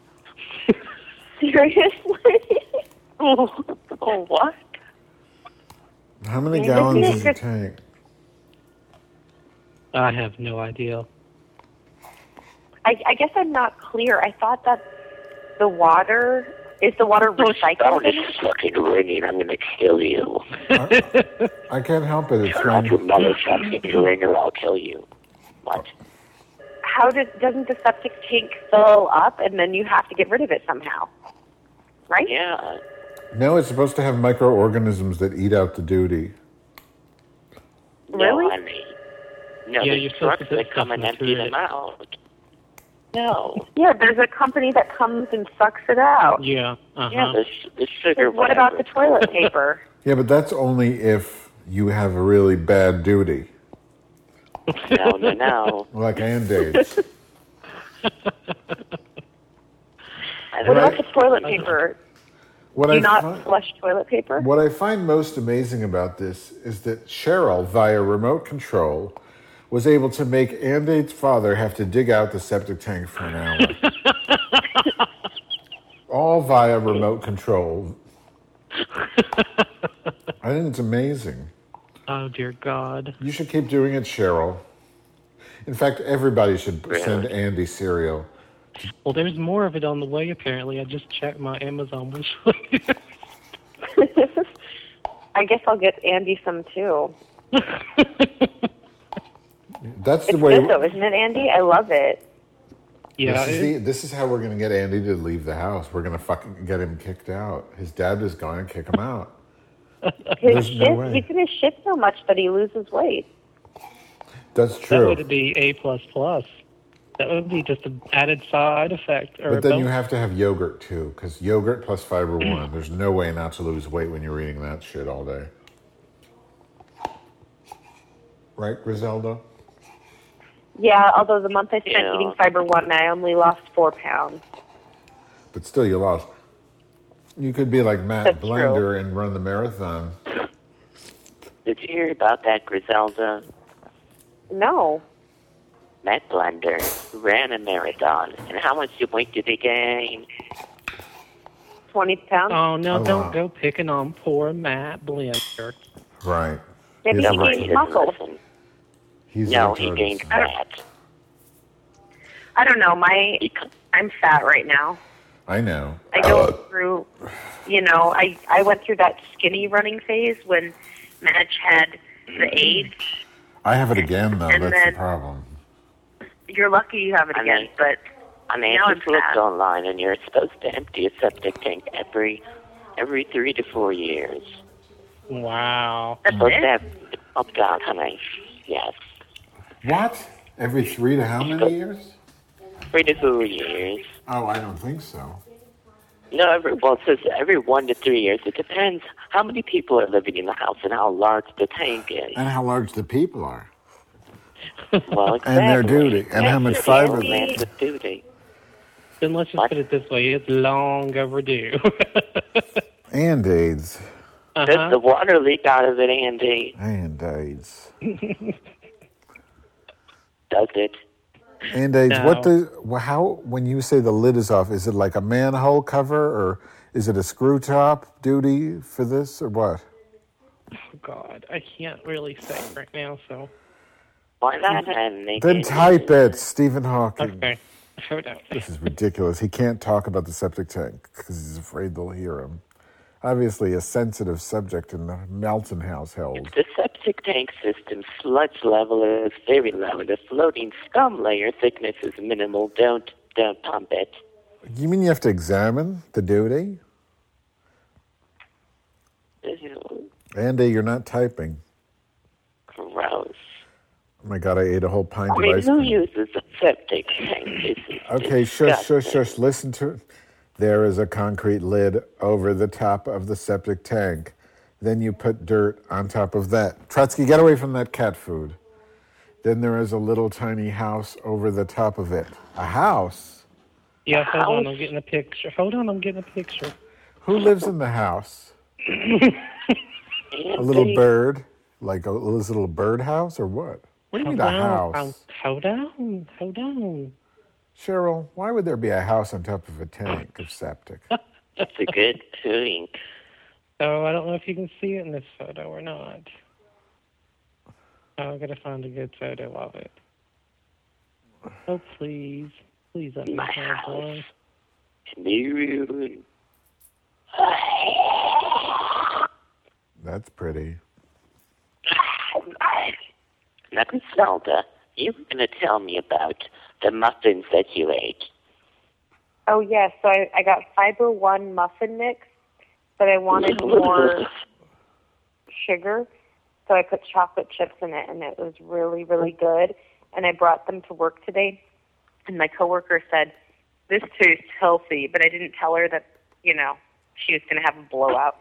S4: Seriously?
S2: Oh, oh what?
S1: How many
S4: Yeah,
S1: gallons
S4: isn't it
S1: is the
S4: just-
S1: tank?
S3: I have no idea.
S4: I, I guess I'm not clear. I thought that the water, is the water
S2: Don't
S4: recycled? in
S2: is
S4: it?
S2: fucking ringing. I'm going to kill you.
S1: I, I can't help it. It's
S2: Turn off your
S1: when
S2: motherfucking ring or I'll kill you. What?
S4: How does, doesn't the septic tank fill up and then you have to get rid of it somehow? Right?
S2: Yeah.
S1: no, it's supposed to have microorganisms that eat out the duty.
S2: No,
S4: Really?
S2: honey. No,
S3: Yeah,
S2: there's
S3: you're supposed
S2: trucks
S3: to put
S2: that come
S3: stuff
S2: and
S3: into
S2: empty
S3: it.
S2: them out. No.
S4: Yeah, there's a company that comes and sucks it out.
S3: Yeah, uh-huh.
S2: Yeah, the, sh- the sugar.
S4: What about the
S2: whatever.
S4: toilet paper?
S1: Yeah, but that's only if you have a really bad duty,
S2: No, no, no.
S1: like and AIDS.
S2: I
S4: What
S2: don't
S4: about
S2: know.
S4: the toilet paper?
S1: What
S4: Do
S1: I
S4: you not
S1: fi-
S4: flush toilet paper?
S1: What I find most amazing about this is that Cheryl, via remote control, was able to make Andate's father have to dig out the septic tank for an hour. All via remote control. I think it's amazing.
S3: Oh, dear God.
S1: You should keep doing it, Cheryl. In fact, everybody should
S2: Really?
S1: send Andy cereal.
S3: Well, there's more of it on the way, apparently. I just checked my Amazon wish list.
S4: I guess I'll get Andy some too.
S1: That's the
S4: It's
S1: way.
S4: good though, isn't it, Andy? I love it.
S3: Yeah,
S1: this, is
S3: it-
S1: the, this is how we're going to get Andy to leave the house. We're going to fucking get him kicked out. His dad is going to kick him out.
S4: His
S1: There's no
S4: shit,
S1: way.
S4: he's gonna shit so much that he loses weight.
S1: That's
S3: that
S1: true.
S3: would be A++. That would be just an added side effect. Or
S1: But then you
S3: bonus.
S1: have to have yogurt too, because yogurt plus fiber one. There's no way not to lose weight when you're eating that shit all day. Right, Griselda?
S4: Yeah, although the month I spent
S2: Yeah.
S4: eating Fiber One, I only lost four pounds.
S1: But still, you lost. You could be like Matt
S4: That's
S1: Blender
S4: true.
S1: and run the marathon.
S2: Did you hear about that, Griselda?
S4: No.
S2: Matt Blender ran a marathon, and how much weight did he gain?
S4: twenty pounds.
S3: Oh, no,
S1: Oh,
S3: don't
S1: wow.
S3: go picking on poor Matt Blender.
S1: Right.
S4: Maybe
S1: He's
S4: he
S1: a-
S4: gained muscle.
S2: Listen.
S1: He's
S2: No,
S1: a
S2: he
S1: retarded
S2: gained
S1: son.
S2: fat.
S4: I don't know. My
S2: He,
S4: I'm fat right now.
S1: I know.
S4: I go through, you know, I I went through that skinny running phase when Madge had the AIDS.
S1: I have it again, though.
S4: And
S1: That's
S4: then-
S1: the problem.
S4: You're lucky you have it
S2: I
S4: again,
S2: mean-
S4: but
S2: I mean,
S4: Now
S2: I
S4: I'm
S2: just looked
S4: fat.
S2: online, and you're supposed to empty a septic tank every every three to four years.
S3: Wow.
S4: that's
S2: Supposed
S4: it.
S2: to have oh God, honey. Yes,
S1: What? Every three to how many years?
S2: three to four years.
S1: Oh, I don't think so.
S2: No, every, well, it says every one to three years. It depends how many people are living in the house and how large the tank is.
S1: And how large the people are.
S2: Well, exactly.
S1: And their duty. And how much
S2: Yes,
S1: fiber
S2: it's a
S1: they
S2: massive duty.
S3: Then let's just
S2: What?
S3: put it this way. It's long overdue.
S1: And AIDS.
S2: Does
S3: uh-huh.
S2: the water leak out of it, Andy?
S1: And AIDS.
S2: Does it?
S1: And AIDS.
S3: No.
S1: What does, well, how, when you say the lid is off, is it like a manhole cover or is it a screw top duty for this or what?
S3: Oh, God. I can't really say right now, so.
S2: Why not, honey?
S1: Then type it, Stephen Hawking.
S3: Okay. Hold on.
S1: This is ridiculous. He can't talk about the septic tank because he's afraid they'll hear him. Obviously, a sensitive subject in the Melton household.
S2: The septic tank system sludge level is very low. The floating scum layer thickness is minimal. Don't don't pump it.
S1: You mean you have to examine the duty?
S2: Ew,
S1: Andy, you're not typing.
S2: gross.
S1: Oh my God, I ate a whole pint
S2: I
S1: of
S2: mean,
S1: ice
S2: who
S1: cream.
S2: uses a septic tank? This is
S1: Okay, shush, shush,
S2: disgusting.
S1: shush. Listen to. There is a concrete lid over the top of the septic tank. Then you put dirt on top of that. Trotsky, get away from that cat food. Then there is a little tiny house over the top of it. A house?
S3: Yeah, hold on.
S2: House?
S3: I'm getting a picture. Hold on. I'm getting a picture.
S1: Who lives in the house? A little
S2: Andy,
S1: bird? Like a little bird house or what? What do you mean a
S3: Hold on.
S1: house?
S3: Hold on. Hold on.
S1: Cheryl, why would there be a house on top of a tank of septic?
S2: That's a good point.
S3: So I don't know if you can see it in this photo or not. Oh, I gotta find a good photo of it. Oh, please. Please let me
S2: My
S3: find
S2: house.
S3: one.
S2: Maroon.
S1: That's pretty.
S2: Now, Griselda, you were going to tell me about the muffins that you ate.
S4: Oh yes, so I, I got Fiber One muffin mix, but I wanted more sugar, so I put chocolate chips in it, and it was really, really good. And I brought them to work today, and my coworker said, "This tastes healthy," but I didn't tell her that, you know, she was going to have a blowout.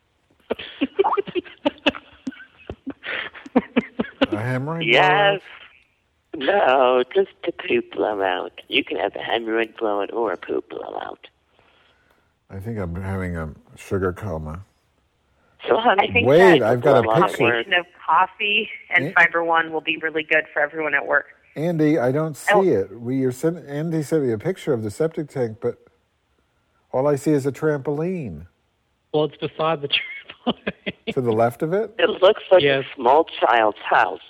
S1: A hemorrhoid?
S2: Yes. No, just a poop blowout. You can have a hemorrhoid blowout or a poop blowout.
S1: I think I'm having a sugar coma.
S2: So, honey,
S4: I think
S1: Wait,
S4: that
S1: I've got a
S2: blowout
S1: picture.
S2: works.
S4: combination of coffee and
S1: Eh?
S4: Fiber One will be really good for everyone at work.
S1: Andy, I don't see
S4: Oh.
S1: it. We are sent, Andy sent me a picture of the septic tank, but all I see is a trampoline.
S3: Well, it's beside the trampoline.
S1: To the left of it?
S2: It looks like
S3: Yes.
S2: a small child's house.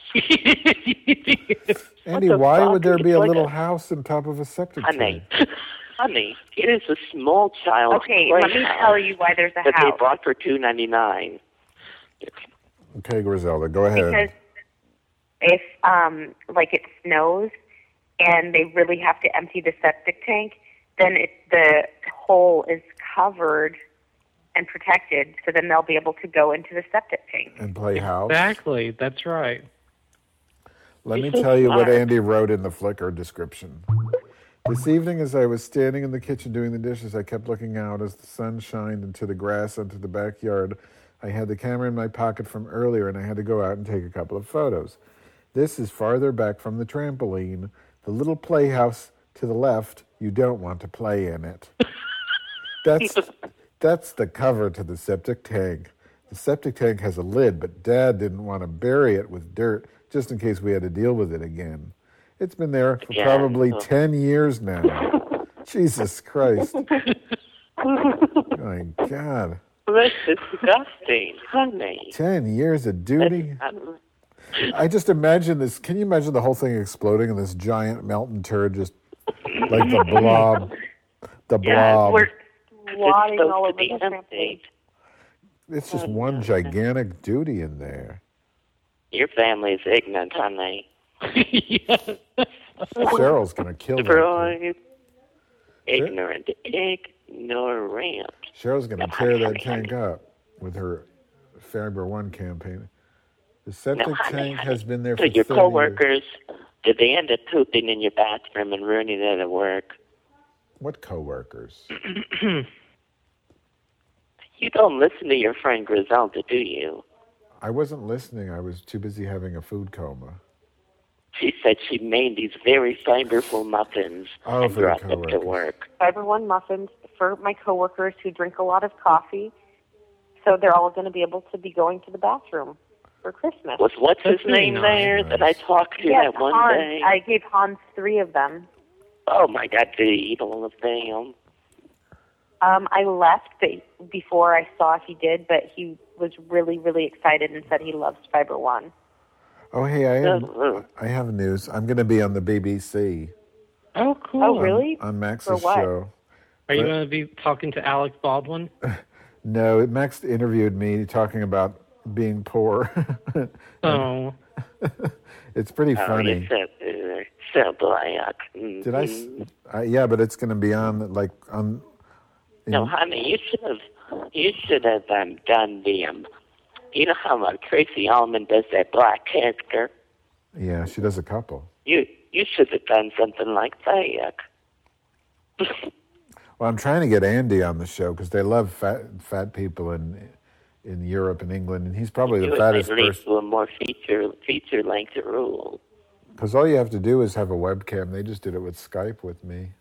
S1: Andy,
S2: the
S1: why
S2: fuck?
S1: would there
S2: It's
S1: be a
S2: like
S1: little
S2: a-
S1: house on top of a septic
S2: Honey,
S1: tank?
S2: honey, it is a small child's
S4: Okay, let me
S2: playhouse
S4: tell you why there's a
S2: that they
S4: house.
S2: bought for two ninety nine.
S1: Okay, Griselda, go ahead.
S4: Because if, um, like, it snows and they really have to empty the septic tank, then it, the hole is covered and protected, so then they'll be able to go into the septic tank.
S1: And play house.
S3: Exactly. That's right.
S1: Let me
S2: This is
S1: tell you what
S2: smart.
S1: Andy wrote in the Flickr description. This evening, as I was standing in the kitchen doing the dishes, I kept looking out as the sun shined into the grass onto the backyard. I had the camera in my pocket from earlier, and I had to go out and take a couple of photos. This is farther back from the trampoline, the little playhouse to the left. You don't want to play in it. That's that's the cover to the septic tank. The septic tank has a lid, but Dad didn't want to bury it with dirt just in case we had to deal with it again. It's been there for
S2: Yeah.
S1: probably ten years now. Jesus Christ. My God.
S2: That's disgusting, honey.
S1: Ten years of duty. I just imagine this. Can you imagine the whole thing exploding and this giant melting turd just like the blob? The
S2: Yeah,
S1: blob.
S2: we're
S4: Wadding
S2: it's supposed
S4: all
S2: to
S4: over
S2: be
S4: the
S2: empty.
S1: It's just one gigantic duty in there.
S2: Your family's ignorant, honey.
S1: Cheryl's going to kill that.
S2: Surprise. Ignorant. Ignorant.
S1: Cheryl's going to tear that tank up with her Fiber One campaign. The septic
S2: No, honey,
S1: tank
S2: honey.
S1: has been there
S2: So
S1: for
S2: your
S1: thirty
S2: coworkers,
S1: years.
S2: did they end up pooping in your bathroom and ruining it at work?
S1: What coworkers?
S2: You don't listen to your friend Griselda, do you?
S1: I wasn't listening. I was too busy having a food coma.
S2: She said she made these very fiberful muffins
S1: Oh,
S2: and
S1: for the
S2: brought them to
S1: coworkers.
S2: work.
S4: Fiber One muffins for my coworkers who drink a lot of coffee. So they're all going to be able to be going to the bathroom for Christmas.
S2: Was what's his
S3: That's really
S2: name
S3: nice.
S2: there that I talked to
S4: Yes,
S2: that one
S4: Hans.
S2: day?
S4: I gave Hans three of them.
S2: Oh my God, did he eat all of them?
S4: Um, I left be- before I saw if he did, but he was really, really excited and said he loves Fiber One.
S1: Oh, hey, I have,
S2: Uh-huh.
S1: I have news. I'm going to be on the B B C
S3: Oh, cool.
S4: Oh, really?
S1: on Max's
S4: For what?
S1: show.
S3: Are you
S1: But-
S3: going to be talking to Alex Baldwin?
S1: No, Max interviewed me talking about being poor.
S3: Oh.
S1: It's pretty
S2: Oh,
S1: funny.
S2: you're so, uh, so black. Mm-hmm.
S1: Did I? s- Uh, yeah, but it's going to be on like on. in-
S2: No, honey, you should have, you should have um, done the, um, you know how um, Tracy Ullman does that black character?
S1: Yeah, she does a couple.
S2: You, you should have done something like that.
S1: Well, I'm trying to get Andy on the show because they love fat fat people in in Europe and England, and he's probably
S2: You
S1: the
S2: would
S1: fattest
S2: at least
S1: person.
S2: do a more feature, feature length rule.
S1: Because all you have to do is have a webcam. They just did it with Skype with me.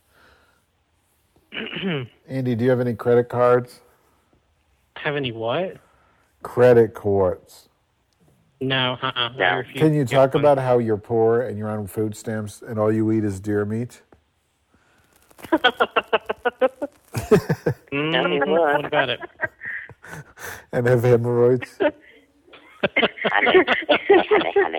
S1: Andy, do you have any credit cards?
S3: Have any what?
S1: Credit cards.
S3: No, uh-uh. I
S2: No.
S3: refuse
S1: Can you
S3: to get
S1: talk
S3: one.
S1: about how you're poor and you're on food stamps and all you eat is deer meat?
S3: Mm,
S2: Tell me what.
S3: what about it?
S1: And have hemorrhoids?
S2: Honey, honey, honey.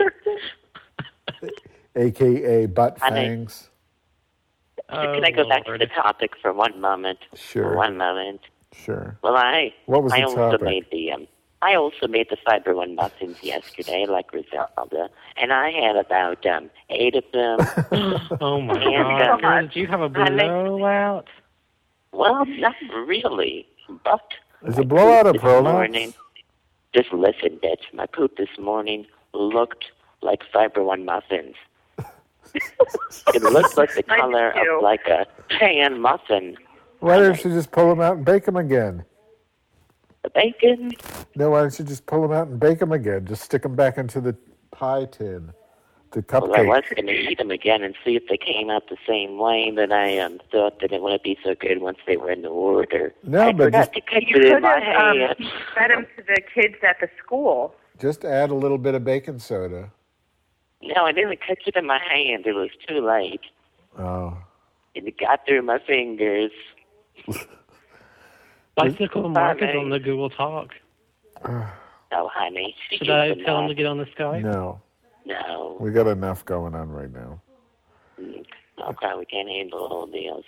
S1: A K A butt
S2: Honey.
S1: fangs.
S3: Oh,
S2: Can I go back to
S3: Lord.
S2: the topic for one moment?
S1: Sure.
S2: For one moment.
S1: Sure.
S2: Well, I
S1: What was
S2: I
S1: the
S2: also
S1: topic?
S2: made the um, I also made the Fiber One muffins yesterday, like Griselda, and I had about um, eight of them.
S3: Oh, my
S2: And,
S3: God.
S2: uh,
S3: Girl, did you have a
S2: honey.
S3: blowout?
S2: Well, not really, but
S1: Is a blowout a
S2: this
S1: prolapse?
S2: morning, just listen, bitch. My poop this morning looked like Fiber One muffins. It looked like the
S4: Mine
S2: color
S4: too.
S2: of like a tan muffin.
S1: Why don't you just pull them out and bake them again?
S2: The bacon.
S1: No, why don't you just pull them out and bake them again? Just stick them back into the pie tin, the
S2: Well, I
S1: cupcake.
S2: was going to eat them again and see if they came out the same way, but I um, thought that it wouldn't be so good once they were in the order.
S1: No,
S2: I
S1: but
S2: forgot
S1: just-
S2: to catch
S4: You
S2: it in
S4: could
S2: my
S4: have um,
S2: hand.
S4: fed them to the kids at the school.
S1: Just add a little bit of baking soda.
S2: No, I didn't catch it in my hand. It was too late.
S1: Oh.
S2: It got through my fingers.
S3: Bicycle Mark is
S2: Honey.
S3: on the Google Talk.
S2: Oh, honey. She
S3: Should
S2: gets
S3: I
S2: them
S3: tell him
S2: all.
S3: to get on the Skype?
S1: No.
S2: No.
S1: We got enough going on right now.
S2: Mm, Okay, we can't handle all this.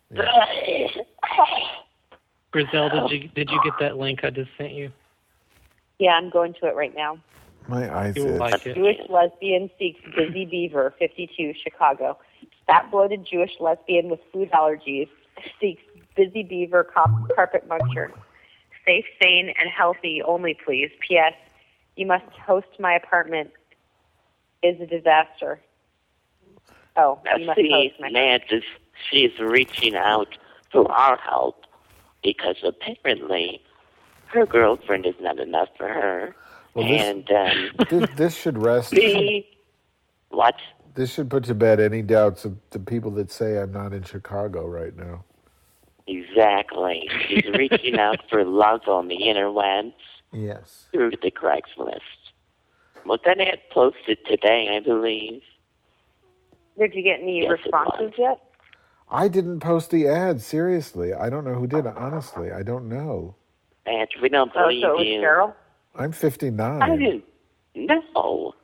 S3: Griselda, did you, did you get that link I just sent you?
S4: Yeah, I'm going to it right now.
S1: My eyes
S3: You will
S1: itch.
S3: like it.
S4: Jewish lesbian seeks Busy Beaver, fifty-two, Chicago. Fat bloated Jewish lesbian with food allergies seeks Busy Beaver cop- carpet muncher. Safe, sane, and healthy only, please. P S. You must host my apartment. Is a disaster. Oh, you
S2: Now,
S4: must
S2: see,
S4: host my
S2: Nance is, she's reaching out for our help because apparently her girlfriend is not enough for her.
S1: Well, this-
S2: and, um,
S1: This, this should rest.
S2: the, what?
S1: This should put to bed any doubts of the people that say I'm not in Chicago right now.
S2: Exactly. She's reaching out for love on the interwebs
S1: Yes.
S2: through the Craigslist. Was that ad posted today, I believe?
S4: Did you get any
S2: Yes, it
S4: responses
S2: was.
S4: yet?
S1: I didn't post the ad, seriously. I don't know who did, honestly. I don't know.
S2: And we don't
S4: Oh,
S2: believe
S4: so it was
S2: you.
S4: Cheryl?
S1: I'm fifty-nine.
S2: I didn't. No.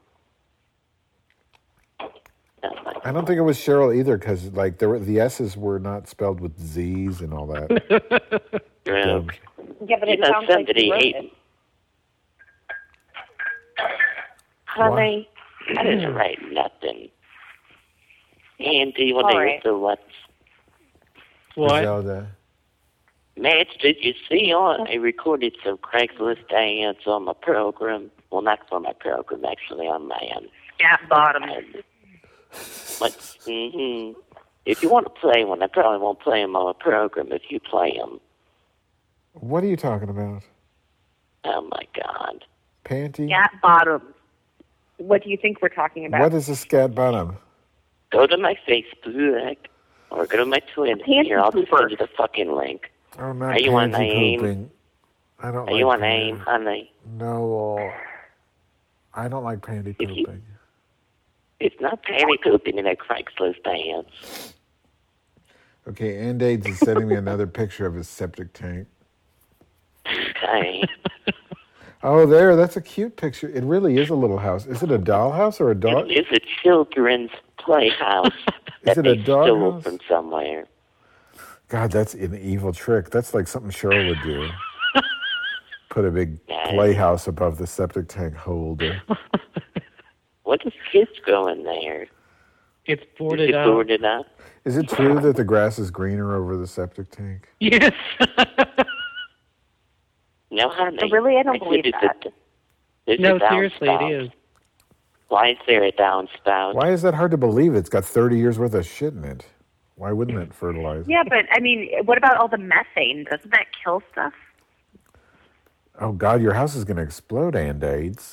S2: Oh, my
S1: I don't think it was Cheryl either, because like there were, the S's were not spelled with Z's and all that.
S2: God.
S4: Yeah, but
S2: You
S4: it
S2: know,
S4: sounds like
S2: somebody
S4: you wrote
S2: ate.
S4: it.
S2: Honey, I didn't write nothing. Andy, what
S4: All
S2: are
S4: right.
S2: the what's?
S3: What?
S1: Griselda.
S2: Madge, did you see on? I recorded some Craigslist ads on my program. Well, not for my program, actually, on my um.
S4: Scat bottom.
S2: And, but, mm-hmm. If you want to play one, I probably won't play them on my program if you play them.
S1: What are you talking about?
S2: Oh, my God.
S1: Panty?
S4: Scat bottom. What do you think we're talking about?
S1: What is a scat bottom?
S2: Go to my Facebook or go to my Twitter.
S4: Panty
S2: Here, I'll just
S4: pooper.
S2: send you the fucking link.
S1: Oh, not
S2: Are you on
S1: panty
S2: AIM?
S1: pooping. I don't
S2: Are
S1: like
S2: you on
S1: panty.
S2: AIM, honey?
S1: No. I don't like panty
S2: If you-
S1: pooping.
S2: It's not panty pooping in a Craigslist ads.
S1: Okay, Andades is sending me another picture of his septic tank.
S2: Okay.
S1: Oh, there, that's a cute picture. It really is a little house. Is it a dollhouse or a dog?
S2: It is a children's playhouse that
S1: it a
S2: they
S1: dog
S2: stole
S1: house?
S2: from somewhere.
S1: God, that's an evil trick. That's like something Cheryl would do. Put a big
S2: Yeah.
S1: playhouse above the septic tank holder.
S2: What does kids grow in there?
S3: It's
S2: Is
S3: boarded
S2: it
S3: up.
S2: boarded up?
S1: Is it true that the grass is greener over the septic tank?
S3: Yes.
S2: No, honey.
S4: Oh, really? I don't
S2: said
S4: believe
S2: it's
S4: that.
S2: A, there's
S3: No,
S2: a downspout.
S3: seriously, it is.
S2: Why is there a downspout?
S1: Why is that hard to believe? It's got thirty years worth of shit in it. Why wouldn't it fertilize?
S4: Yeah, but I mean, what about all the methane? Doesn't that kill stuff?
S1: Oh, God, your house is going to explode, Andades.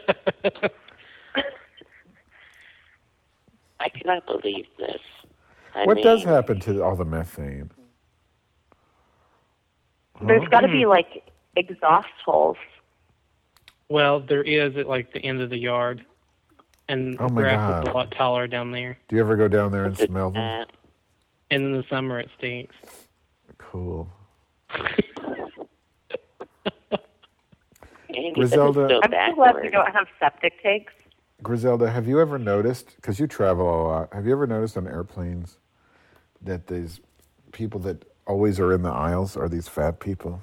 S2: I cannot believe this. I
S1: What
S2: mean,
S1: does happen to all the methane?
S4: There's got to be like exhaust holes.
S3: Well, there is at like the end of the yard, and
S1: Oh,
S3: the
S1: my
S3: grass is
S1: God.
S3: a lot taller down there.
S1: Do you ever go down there and
S2: What's
S1: smell them?
S2: that?
S3: And in the summer, it stinks.
S1: Cool.
S2: Andy,
S1: Griselda-
S2: this is so
S4: I'm so glad we
S2: backward.
S4: don't have septic tanks.
S1: Griselda, have you ever noticed, because you travel a lot, have you ever noticed on airplanes that these people that always are in the aisles are these fat people?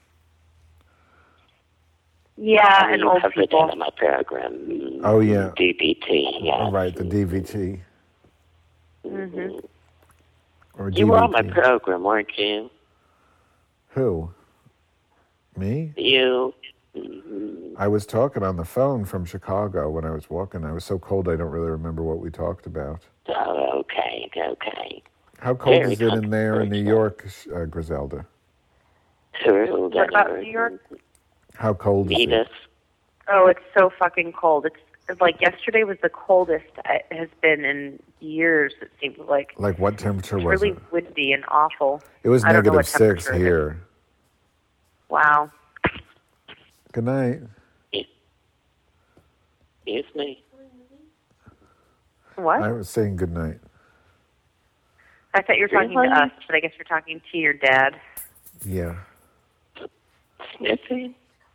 S4: Yeah, and
S2: You
S4: old
S2: covered
S4: people.
S2: that in my program.
S1: Oh, yeah.
S2: D B T, yeah.
S1: Oh, right, the D V T.
S4: Mm-hmm.
S1: Or
S2: You were on my
S1: D V T.
S2: program, weren't you?
S1: Who? Me?
S2: You.
S1: I was talking on the phone from Chicago when I was walking. I was so cold I don't really remember what we talked about.
S2: Oh, okay, okay.
S1: How cold
S2: Very
S1: is it in there in New
S2: controversial.
S1: York, uh, Griselda?
S2: True.
S4: What about New York?
S1: How cold is
S2: Meet
S1: it?
S2: us.
S4: Oh, it's so fucking cold. It's, it's like yesterday was the coldest it has been in years. It seems like
S1: Like what temperature
S4: it's
S1: was
S4: really
S1: it?
S4: windy and awful.
S1: It was
S4: I don't know
S1: negative
S4: what
S1: six
S4: temperature it is.
S1: here.
S4: Wow.
S1: Good night.
S2: Excuse me.
S4: What?
S1: I was saying good night.
S4: I thought you were talking
S2: Really?
S4: to us, but I guess you're talking to your dad.
S1: Yeah.
S2: Sniffing?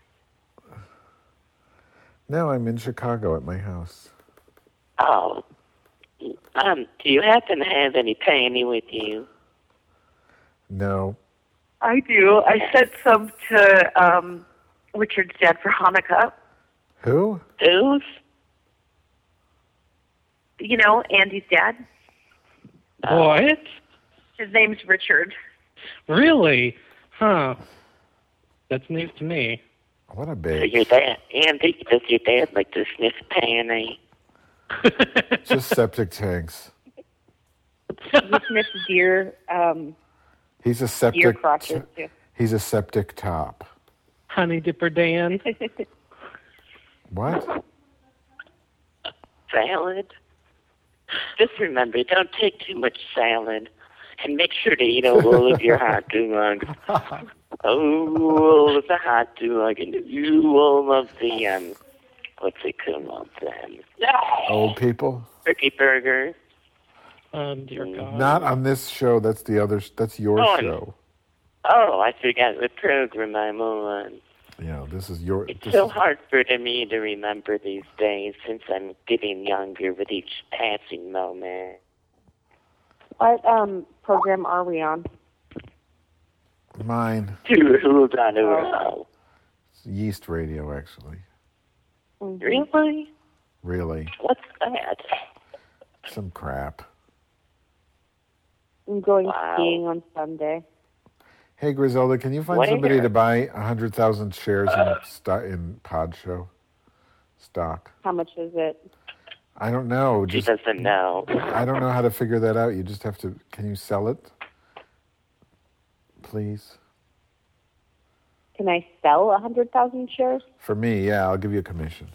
S1: No, I'm in Chicago at my house.
S2: Oh. Um, do you happen to have any panty with you?
S1: No.
S4: I do. I sent some to um, Richard's dad for Hanukkah.
S1: Who?
S2: Whose?
S4: You know, Andy's dad.
S3: What?
S4: His name's Richard.
S3: Really? Huh. That's news to me.
S1: What a
S2: So
S1: bitch.
S2: your dad, Andy, does your dad like to sniff panty?
S1: Just septic tanks.
S4: He sniffs deer, um,
S1: He's a
S4: deer
S1: septic.
S4: crotches too.
S1: He's a septic top.
S3: Honey Dipper Dan.
S1: What?
S2: Salad? Just remember, don't take too much salad. And make sure to eat all of your hot dogs. All of the hot dog. And you all of the, um, what's it called? Um,
S1: Old people?
S2: turkey burgers.
S3: Oh, dear God.
S1: Not on this show. That's the other. That's your
S2: Oh,
S1: show.
S2: Oh, I forgot the program I'm on.
S1: Yeah, this is your.
S2: It's
S1: this
S2: so
S1: is,
S2: hard for me to remember these days since I'm getting younger with each passing moment.
S4: What um program are we on?
S1: Mine.
S2: Dude, hold on a row.
S1: It's Yeast Radio, actually.
S4: Mm-hmm.
S2: Really?
S1: Really,
S2: What's that?
S1: some crap.
S4: I'm going
S2: Wow.
S4: skiing on Sunday.
S1: Hey, Griselda, can you find
S2: Where?
S1: somebody to buy a hundred thousand shares in sto- in Pod Show stock?
S4: How much is it?
S1: I don't know.
S2: She
S1: Just
S2: doesn't know.
S1: I don't know how to figure that out. You just have to. Can you sell it, please?
S4: Can I sell a hundred thousand shares?
S1: For me, yeah, I'll give you a commission.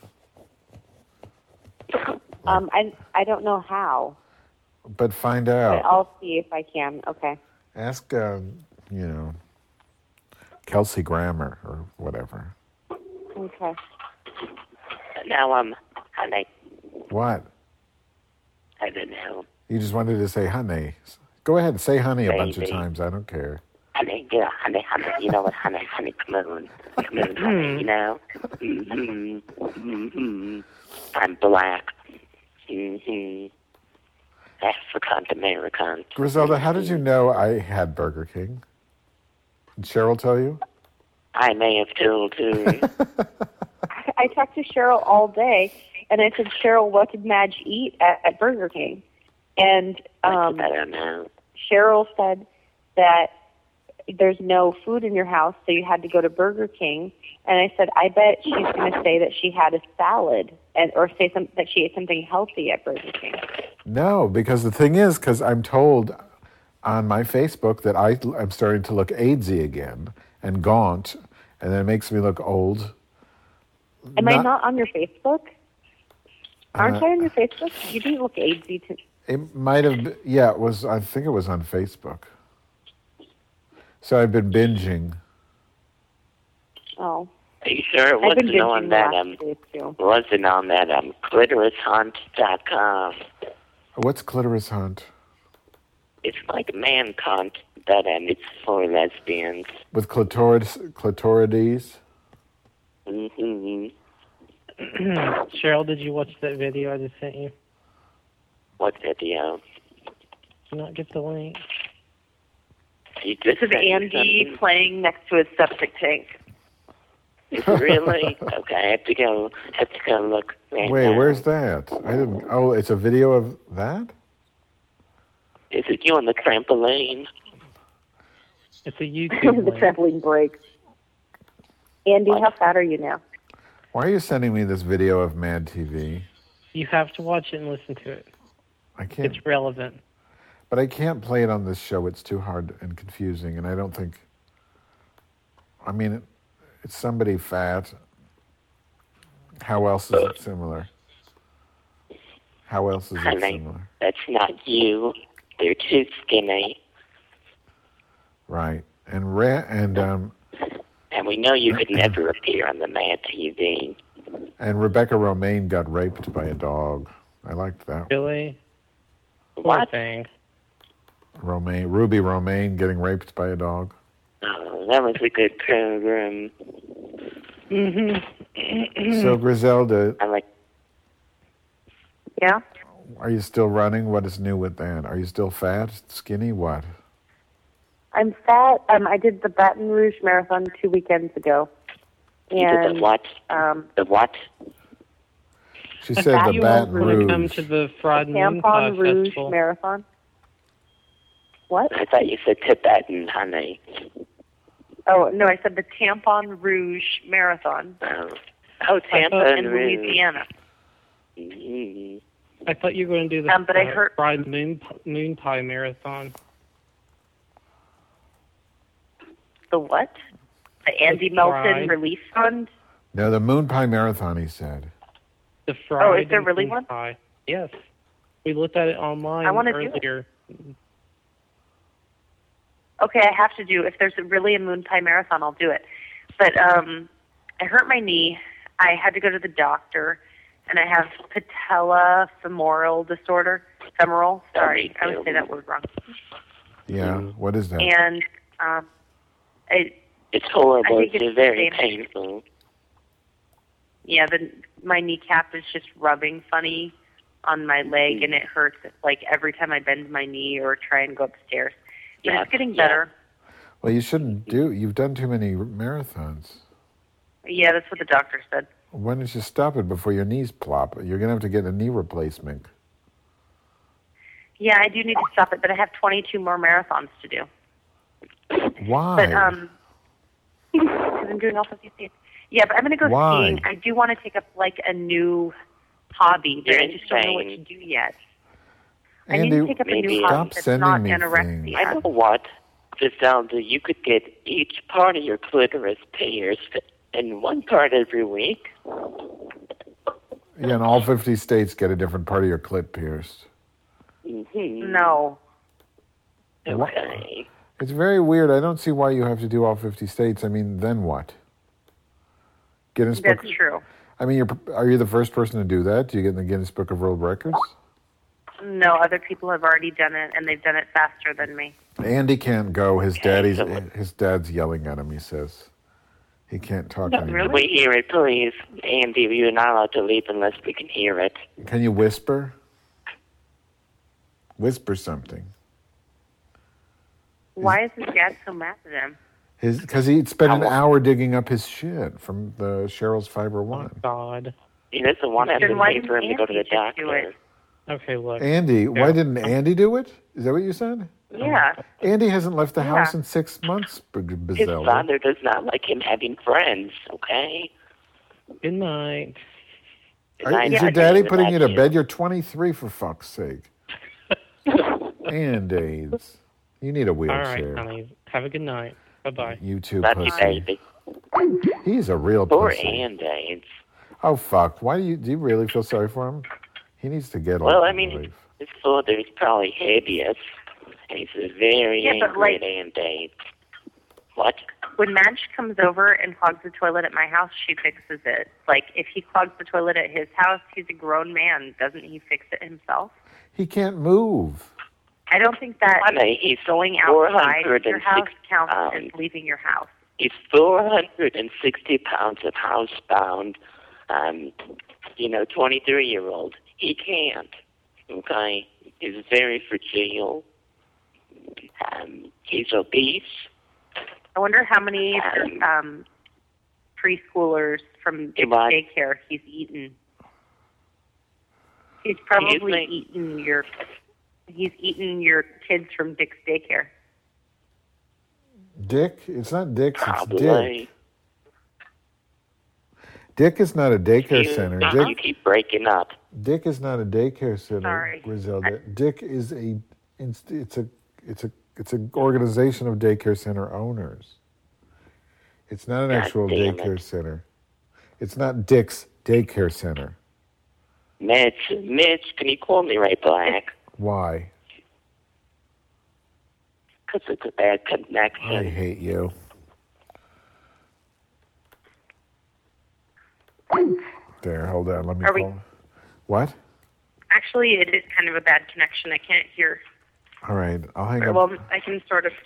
S4: Um, I I don't know how,
S1: But find
S4: but
S1: out.
S4: I'll see if I can. Okay.
S1: Ask, um, you know, Kelsey Grammer or whatever.
S4: Okay.
S2: Now I'm, honey,
S1: What?
S2: I don't know.
S1: You just wanted to say honey. Go ahead, say honey a bunch of
S2: Baby.
S1: times. I don't care.
S2: Honey, yeah, honey, honey, you know what, honey, honey, come on. Come on, honey, you know? Mm-hmm. Mm-hmm. I'm black. Mm-hmm. African American.
S1: Griselda, how did you know I had Burger King? Did Cheryl tell you?
S2: I may have told you.
S4: I talked to Cheryl all day, and I said, Cheryl, what did Madge eat at, at Burger King? And um,
S2: I don't know.
S4: Cheryl said that there's no food in your house, so you had to go to Burger King. And I said, I bet she's going to say that she had a salad, and or say some, that she ate something healthy at Burger King.
S1: No, because the thing is, because I'm told on my Facebook that I, I'm starting to look AIDSy again and gaunt, and then it makes me look old.
S4: Am I
S1: Not-
S4: not on your Facebook? Aren't
S1: Uh,
S4: I on your Facebook? You didn't look AIDSy to
S1: It might have, been, yeah, it was, I think it was on Facebook. So I've been binging.
S4: Oh.
S2: Are you sure it
S4: I've been
S2: wasn't on
S4: binging
S2: that,
S4: the
S2: um,
S4: last days, too.
S2: wasn't on that, um, clitoris hunt dot com?
S1: What's Clitoris Hunt?
S2: It's like man cunt, but, um, it's for lesbians.
S1: With clitoris, clitorides?
S2: Mm-hmm.
S3: Cheryl, did you watch that video I just sent you?
S2: What video?
S3: Did you not get the link?
S2: You just
S4: This is
S2: sent me
S4: Andy
S2: something?
S4: playing next to his septic tank.
S2: Is it really? Okay, I have to go, have to go look right
S1: Wait,
S2: now.
S1: where's that? I didn't, oh, it's a video of that?
S2: Is it you on the trampoline?
S3: It's a YouTube
S4: the
S3: link.
S4: trampoline breaks. Andy, how fat are you now?
S1: Why are you sending me this video of Mad T V?
S3: You have to watch it and listen to it.
S1: I can't,
S3: It's relevant.
S1: but I can't play it on this show. It's too hard and confusing, and I don't think, I mean, it, it's somebody fat. How else is it similar? How else is it
S2: Honey,
S1: similar?
S2: that's not you. They're too skinny.
S1: Right. And ra- and um
S2: And we know you could never appear on the Mad T V.
S1: and Rebecca Romaine got raped by a dog. I liked that.
S3: Really? Poor
S2: What?
S3: thing.
S1: Romaine, Ruby Romaine getting raped by a dog.
S2: Oh, that was a good program.
S3: Mm-hmm.
S1: So Griselda,
S2: I like,
S4: Yeah?
S1: are you still running? What is new with that? Are you still fat, skinny? What?
S4: I'm fat. Um, I did the Baton Rouge Marathon two weekends ago.
S2: you did
S4: And
S2: the what?
S4: um,
S2: The what?
S1: She said the
S4: You
S1: Baton
S3: Want to come
S1: Rouge.
S3: to the Fried Moon Pie
S4: Tampon Rouge
S3: Festival?
S4: Marathon. What?
S2: I thought you said Tibetan, honey.
S4: Oh, no, I said the Tampon Rouge Marathon
S2: Oh, oh
S3: I
S2: Tampa
S3: thought
S2: and
S4: in
S2: Rouge.
S4: Louisiana.
S2: Mhm.
S3: I thought you were going to do the
S4: Um, but I
S3: uh,
S4: heard-
S3: Fried Moon Moon Pie Marathon.
S4: The what? The Andy
S3: The
S4: Melton
S3: Fried.
S4: Relief Fund?
S1: No, the Moon Pie Marathon, he said.
S3: The fried
S4: Oh, is there really
S3: moon
S4: one?
S3: pie. Yes. We looked at it online
S4: I wanna do it.
S3: earlier.
S4: Okay, I have to do. If there's really a Moon Pie Marathon, I'll do it. But um, I hurt my knee. I had to go to the doctor, and I have patella femoral disorder. femoral. Sorry,
S2: Me
S4: I would
S2: too.
S4: say that word wrong.
S1: Yeah. What is that?
S4: And um, it,
S2: It's horrible.
S4: I think
S2: It's,
S4: it's
S2: very
S4: the same.
S2: painful.
S4: yeah, the my kneecap is just rubbing funny on my leg, and it hurts like every time I bend my knee or try and go upstairs. But
S2: Yeah,
S4: it's getting
S2: yeah.
S4: better.
S1: Well, you shouldn't do. You've done too many marathons.
S4: Yeah, that's what the doctor said.
S1: Why don't you stop it before your knees plop? You're gonna have to get a knee replacement.
S4: Yeah, I do need to stop it, but I have twenty-two more marathons to do.
S1: Why?
S4: But um, because I'm doing all fifty states. Yeah, but I'm going to go
S1: Why?
S4: skiing. I do want to take up like a new hobby, but
S2: You're
S4: I just don't know what to
S2: insane.
S4: do yet. I
S1: Andy,
S4: need to take up a
S2: maybe
S4: new
S1: stop
S4: hobby that's
S1: sending
S4: not
S1: me
S4: anorexia.
S1: things.
S2: I know what. Griselda, you could get each part of your clitoris pierced in one part every week.
S1: Yeah, in all fifty states, get a different part of your clit pierced.
S2: Mm-hmm.
S4: No.
S2: Okay.
S1: It's very weird. I don't see why you have to do all fifty states. I mean, then what? Guinness
S4: That's
S1: Book.
S4: true.
S1: I mean, you're, are you the first person to do that? Do you get in the Guinness Book of World Records?
S4: No, other people have already done it, and they've done it faster than me.
S1: Andy can't go. His daddy's
S2: so-
S1: his dad's yelling at him. He says he can't talk
S4: No,
S1: anymore.
S4: really?
S2: We hear it, please. Andy, you're not allowed to leave unless we can hear it.
S1: Can you whisper? Whisper something.
S4: Why is his dad so mad at him?
S1: His because he spent an
S2: How-
S1: hour digging up his shit from the Cheryl's Fiber
S3: Oh,
S1: One.
S3: God.
S2: He doesn't want to have
S4: Then
S2: to
S4: why
S2: pay for him
S4: didn't
S2: to go to the
S4: Andy just do
S2: doctor.
S4: it?
S3: Okay, look.
S1: Andy, why
S3: Yeah.
S1: didn't Andy do it? Is that what you said?
S4: Yeah.
S1: Andy hasn't left the
S4: Yeah.
S1: house in six months, B-
S2: His
S1: Bizelda.
S2: father does not like him having friends, okay?
S3: Good night.
S1: Are,
S2: I-
S1: is
S2: yeah,
S1: your
S2: I
S1: daddy
S2: can
S1: putting you to
S2: imagine.
S1: bed? You're twenty-three, for fuck's sake. And AIDS. You need a
S3: All right,
S1: wheelchair.
S3: honey. Have a good night. Bye-bye.
S1: You too,
S2: Love you,
S1: pussy.
S2: baby.
S1: He's a real
S2: Poor
S1: pussy.
S2: Andy.
S1: Oh, fuck. Why do you do you really feel sorry for him? He needs to get
S2: Well,
S1: off
S2: I
S1: his
S2: mean,
S1: life.
S2: his father's probably hideous, and he's a very
S4: Yeah, but,
S2: angry
S4: like-
S2: Andy. What?
S4: When Madge comes over and clogs the toilet at my house, she fixes it. Like, if he clogs the toilet at his house, he's a grown man. Doesn't he fix it himself?
S1: He can't move.
S4: I don't think that
S2: Honey, he's
S4: going
S2: four
S4: outside
S2: hundred
S4: your
S2: and
S4: house
S2: six
S4: counts
S2: pounds.
S4: as leaving your house.
S2: He's four hundred sixty pounds of housebound, um, you know, twenty-three-year-old. He can't, okay? He's very fragile. Um, he's obese.
S4: I wonder how many
S2: Um,
S4: um, preschoolers from Dick's
S2: What?
S4: daycare he's eaten. He's probably
S2: me?
S4: eaten your. He's eaten your kids from Dick's daycare.
S1: Dick? It's not Dick's, it's Dick.
S2: Probably.
S1: Dick is not a daycare
S2: You,
S1: center.
S2: you
S1: Dick,
S2: keep breaking up.
S1: Dick is not a daycare center,
S4: Sorry.
S1: Griselda. Dick is a it's it's a it's a it's an organization of daycare center owners. It's not an
S2: God
S1: actual
S2: damn
S1: daycare
S2: it.
S1: center. It's not Dick's daycare center.
S2: Mitch, Mitch, can you call me right back?
S1: Why?
S2: Because it's a bad connection.
S1: I hate you. There, hold on. Let me
S4: Are we-
S1: call. What?
S4: Actually, it is kind of a bad connection. I can't hear.
S1: All right, I'll hang up.
S4: Well, I can sort of.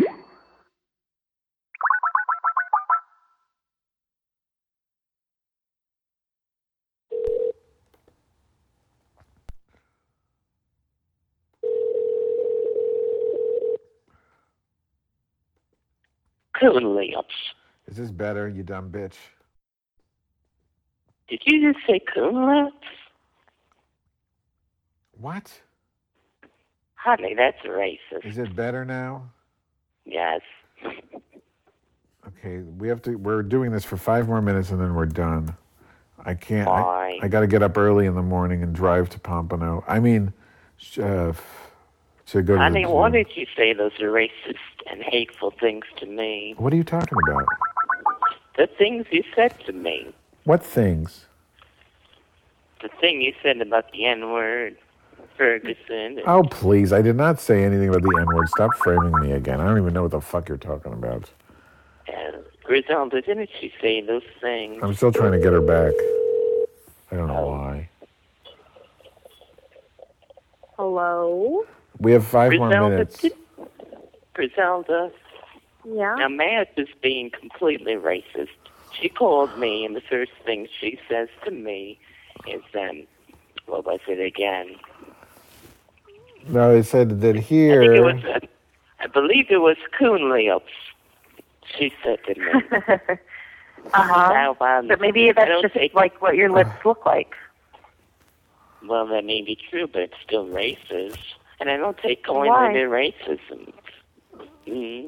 S2: Coon lips.
S1: Is this better, you dumb bitch?
S2: Did you just say coon lips?
S1: What?
S2: Honey, that's racist.
S1: Is it better now?
S2: Yes.
S1: Okay, we have to. We're doing this for five more minutes and then we're done. I can't.
S2: Why?
S1: I, I got to get up early in the morning and drive to Pompano. I mean, sh- uh, f- to go to the
S2: Honey,
S1: gym.
S2: why did you say those racist and hateful things to me?
S1: What are you talking about?
S2: The things you said to me.
S1: What things?
S2: The thing you said about the N-word, Ferguson.
S1: Oh, please! I did not say anything about the N-word. Stop framing me again. I don't even know what the fuck you're talking about.
S2: And Griselda, didn't you say those things?
S1: I'm still trying to get her back. I don't know why.
S4: Hello?
S1: We have five more
S2: Griselda,
S1: minutes.
S2: t- Griselda,
S4: Yeah?
S2: now Matt is being completely racist. She called me, and the first thing she says to me is, um, what was it again?
S1: No, it said that
S2: I
S1: here.
S2: think it was, uh, I believe it was coon lips. She said to me.
S4: uh-huh.
S2: Now, um,
S4: But maybe
S2: I
S4: that's
S2: don't
S4: just
S2: take-
S4: like what your lips look like.
S2: Well, that may be true, but it's still racist. And I don't take calling
S4: Why?
S2: women racism. Mm.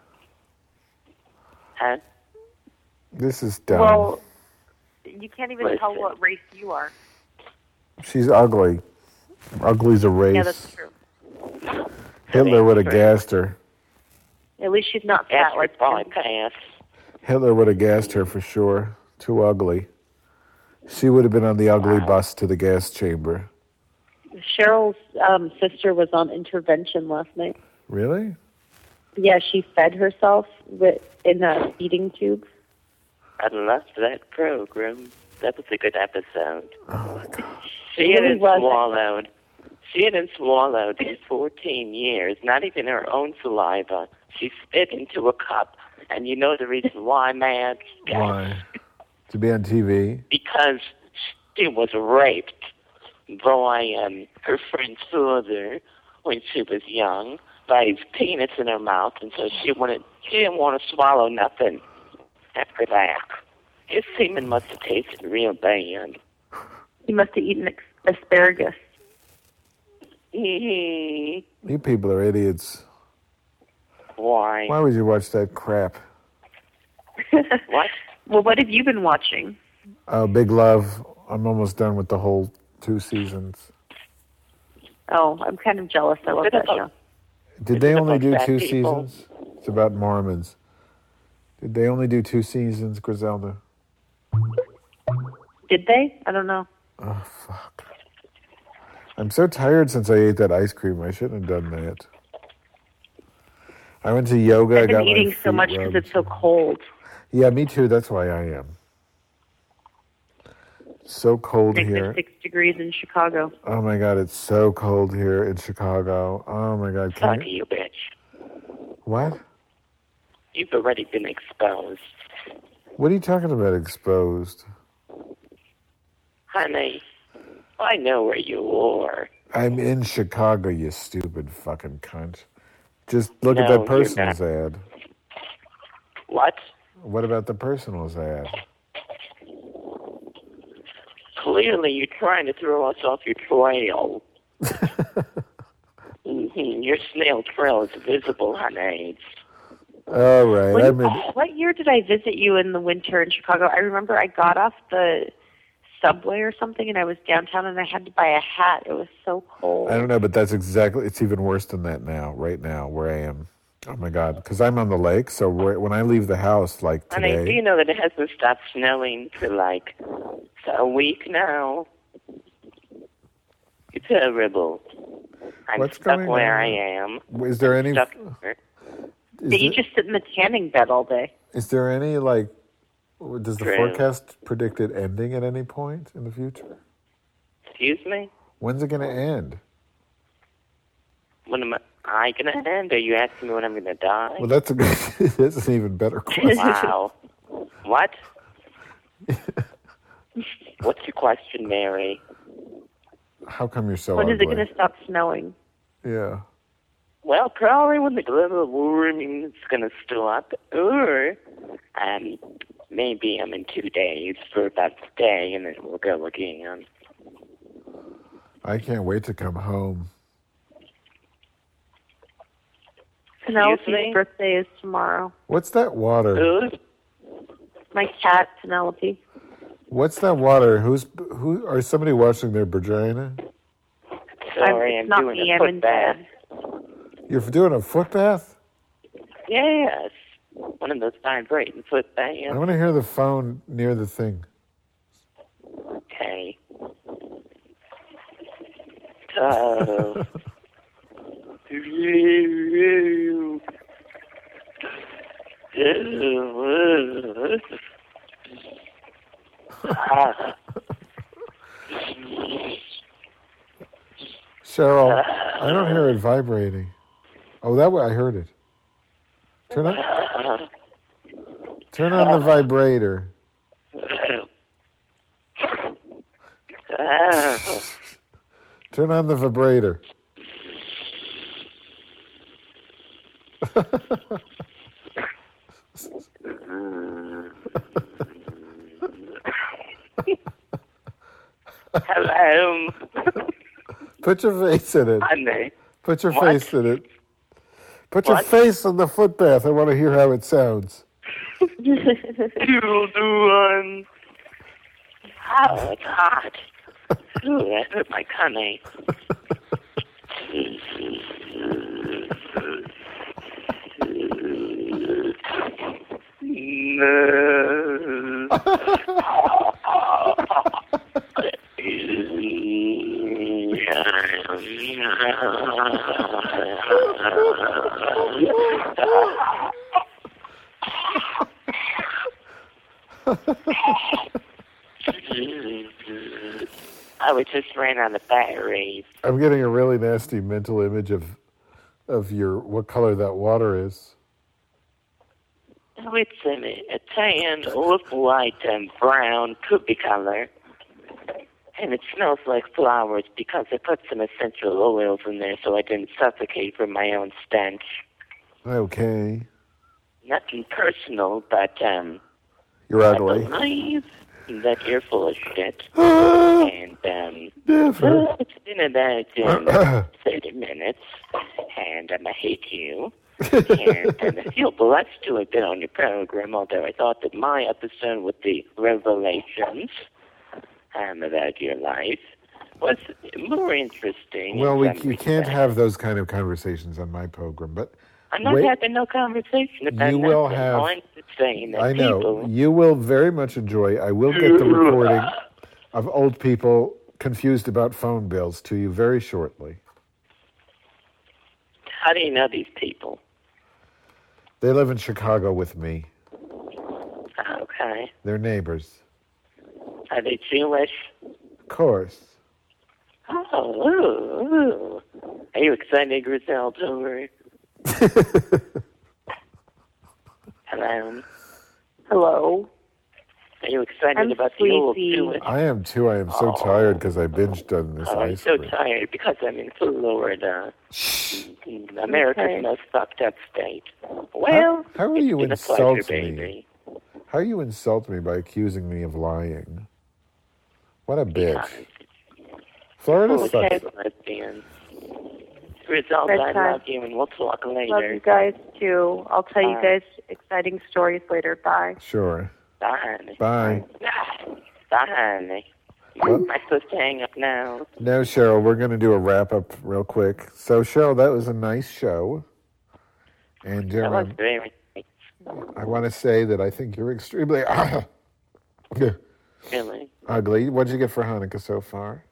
S2: Huh?
S1: This is dumb.
S4: Well, you can't even tell
S2: Listen.
S4: what race you are.
S1: She's ugly. Ugly's a race.
S4: Yeah, that's true.
S1: Hitler would have
S2: Thanks,
S1: gassed her.
S4: At least she's not fat
S2: After
S4: like him.
S2: bypass.
S1: Hitler would have gassed her for sure. Too ugly. She would have been on the ugly
S2: Wow.
S1: bus to the gas chamber.
S5: Cheryl's um, sister was on intervention last night.
S1: Really?
S5: Yeah, she fed herself with in a feeding tube.
S2: I loved that program. That was a good episode.
S1: Oh my god.
S2: She
S5: It really
S2: hadn't
S5: was.
S2: swallowed. She hadn't swallowed in fourteen years, not even her own saliva. She spit into a cup. And you know the reason why, man?
S1: Why? To be on T V?
S2: Because she was raped by um, her friend's father when she was young, by his penis in her mouth, and so she wanted she didn't want to swallow nothing after that. His semen must have tasted real bad.
S4: He must have eaten ex- asparagus.
S2: Mm-hmm.
S1: You people are idiots.
S2: Why?
S1: Why would you watch that crap?
S2: What?
S4: Well, what have you been watching?
S1: Oh, Big Love. I'm almost done with the whole two seasons.
S4: Oh, I'm kind of jealous. I love
S2: Is it
S4: that
S2: about-
S4: show.
S1: Did
S2: Is
S1: they
S2: it
S1: only
S2: about
S1: do
S2: fat
S1: two
S2: people?
S1: seasons? It's about Mormons. Did they only do two seasons, Griselda?
S4: Did they? I don't know.
S1: Oh, fuck. I'm so tired since I ate that ice cream. I shouldn't have done that. I went to yoga. I
S4: I've
S1: got
S4: been
S1: my
S4: eating so
S1: feet
S4: much because
S1: rubbed.
S4: it's so cold.
S1: Yeah, me too. That's why I am. So cold here.
S4: Negative six degrees in Chicago.
S1: Oh my god, it's so cold here in Chicago. Oh my god, can
S2: Fuck
S1: you?
S2: you, bitch.
S1: What?
S2: You've already been exposed.
S1: What are you talking about exposed?
S2: Honey, I know where you are.
S1: I'm in Chicago, you stupid fucking cunt. Just look at
S2: No,
S1: that
S2: you're
S1: personals ad.
S2: What?
S1: What about the personals ad?
S2: Clearly, you're trying to throw us off your trail. Mm-hmm. Your snail trail is visible, honey.
S1: All right,
S4: When-
S1: I'm in.
S4: What year did I visit you in the winter in Chicago? I remember I got off the subway or something and I was downtown and I had to buy a hat. It was so cold.
S1: I don't know, but that's exactly. It's even worse than that now. Right now, where I am. Oh my god, because I'm on the lake. So where, when I leave the house, like
S2: Honey, do
S1: today,
S2: you know that it hasn't stopped snowing for like a week now? It's terrible. I'm
S1: What's
S2: stuck
S1: going
S2: where
S1: on?
S2: I am.
S1: is there any?
S2: Stuck
S1: Is
S2: here.
S4: Did you
S1: there,
S4: just sit in the tanning bed all day?
S1: is there any like? Does the
S2: True.
S1: forecast predict it ending at any point in the future?
S2: Excuse me?
S1: When's it going to end?
S2: When am I going to end? Are you asking me when I'm going to die?
S1: Well, that's a good. That's an even better question.
S2: Wow. What? What's your question, Mary?
S1: How come you're so
S4: When is it
S1: ugly?
S4: going to stop snowing?
S1: Yeah.
S2: Well, probably when the global warming is going to stop, or um, maybe um, in two days for about a day, and then we'll go again.
S1: I can't wait to come home.
S4: Penelope's
S2: me?
S4: birthday is tomorrow.
S1: What's that water?
S2: Ooh,
S4: My cat, Penelope.
S1: What's that water? Who's who? Are somebody washing their vagina?
S2: sorry,
S4: I'm,
S2: I'm,
S4: it's not
S2: doing
S4: me.
S2: a
S4: I'm
S2: foot
S4: in
S2: bath.
S4: bed.
S1: You're doing a foot bath?
S2: Yes, one of those vibrating foot baths.
S1: I want to hear the phone near the thing.
S2: Okay. So.
S1: Cheryl, I don't hear it vibrating. Oh, that way I heard it. Turn on, turn on the vibrator. Turn on the vibrator.
S2: Hello.
S1: Put your face in it.
S2: Honey.
S1: Put your
S2: What?
S1: face in it. Put your
S2: What?
S1: face on the footbath. I want to hear how it sounds.
S2: You do one. Oh, it's hot. Ooh, that hurt my tummy. I was just ran out of batteries.
S1: I'm getting a really nasty mental image of of your what color that water is.
S2: Oh, it's um, a tan, off-white, and brown cookie color. And it smells like flowers because I put some essential oils in there so I didn't suffocate from my own stench.
S1: Okay.
S2: Nothing personal, but um,
S1: You're
S2: I
S1: ugly.
S2: believe that you're full of shit. And um,
S1: Never.
S2: well, it's been about um, thirty minutes, and um, I hate you. and, and I feel blessed to have been on your program, although I thought that my episode with the revelations um, about your life was more interesting.
S1: Well, we
S2: in some
S1: you can't
S2: respects.
S1: have those kind of conversations on my program, but
S2: I'm not
S1: wait,
S2: having no conversation about
S1: you will
S2: nothing.
S1: have-
S2: All I'm just saying that
S1: I know
S2: people...
S1: you will very much enjoy. I will get the recording of old people confused about phone bills to you very shortly.
S2: How do you know these people?
S1: They live in Chicago with me.
S2: Okay.
S1: They're neighbors.
S2: Are they Jewish?
S1: Of course.
S2: Oh, ooh, ooh. Are you excited, Griselda? Over? Hello.
S5: Hello.
S2: Are you excited
S5: I'm
S2: about the old
S5: sleepy.
S2: Jewish?
S1: I am too. I am so
S2: Oh.
S1: tired because I binged on this
S2: Oh, I'm
S1: ice
S2: so
S1: cream.
S2: tired because I'm in Florida. America's
S5: Okay.
S2: most fucked up state. Well,
S1: how will
S2: it's
S1: you
S2: been a
S1: insult
S2: pleasure,
S1: me?
S2: baby.
S1: How you insult me by accusing me of lying? What a bitch. Florida
S2: Okay,
S1: sucks.
S2: lesbians. Griselda, I
S5: Bedtime.
S2: love you, and we'll talk
S5: Love
S2: later.
S5: you guys too. I'll tell you
S2: Bye.
S5: guys exciting stories later. Bye.
S1: Sure.
S2: Bye, honey.
S1: Bye.
S2: Bye, honey.
S1: What?
S2: Am I supposed to hang up now?
S1: No, Cheryl, we're going to do a wrap up real quick. So, Cheryl, that was a nice show. And
S2: That was
S1: um,
S2: very nice.
S1: I want to say that I think you're extremely
S2: Really.
S1: ugly. What did you get for Hanukkah so far?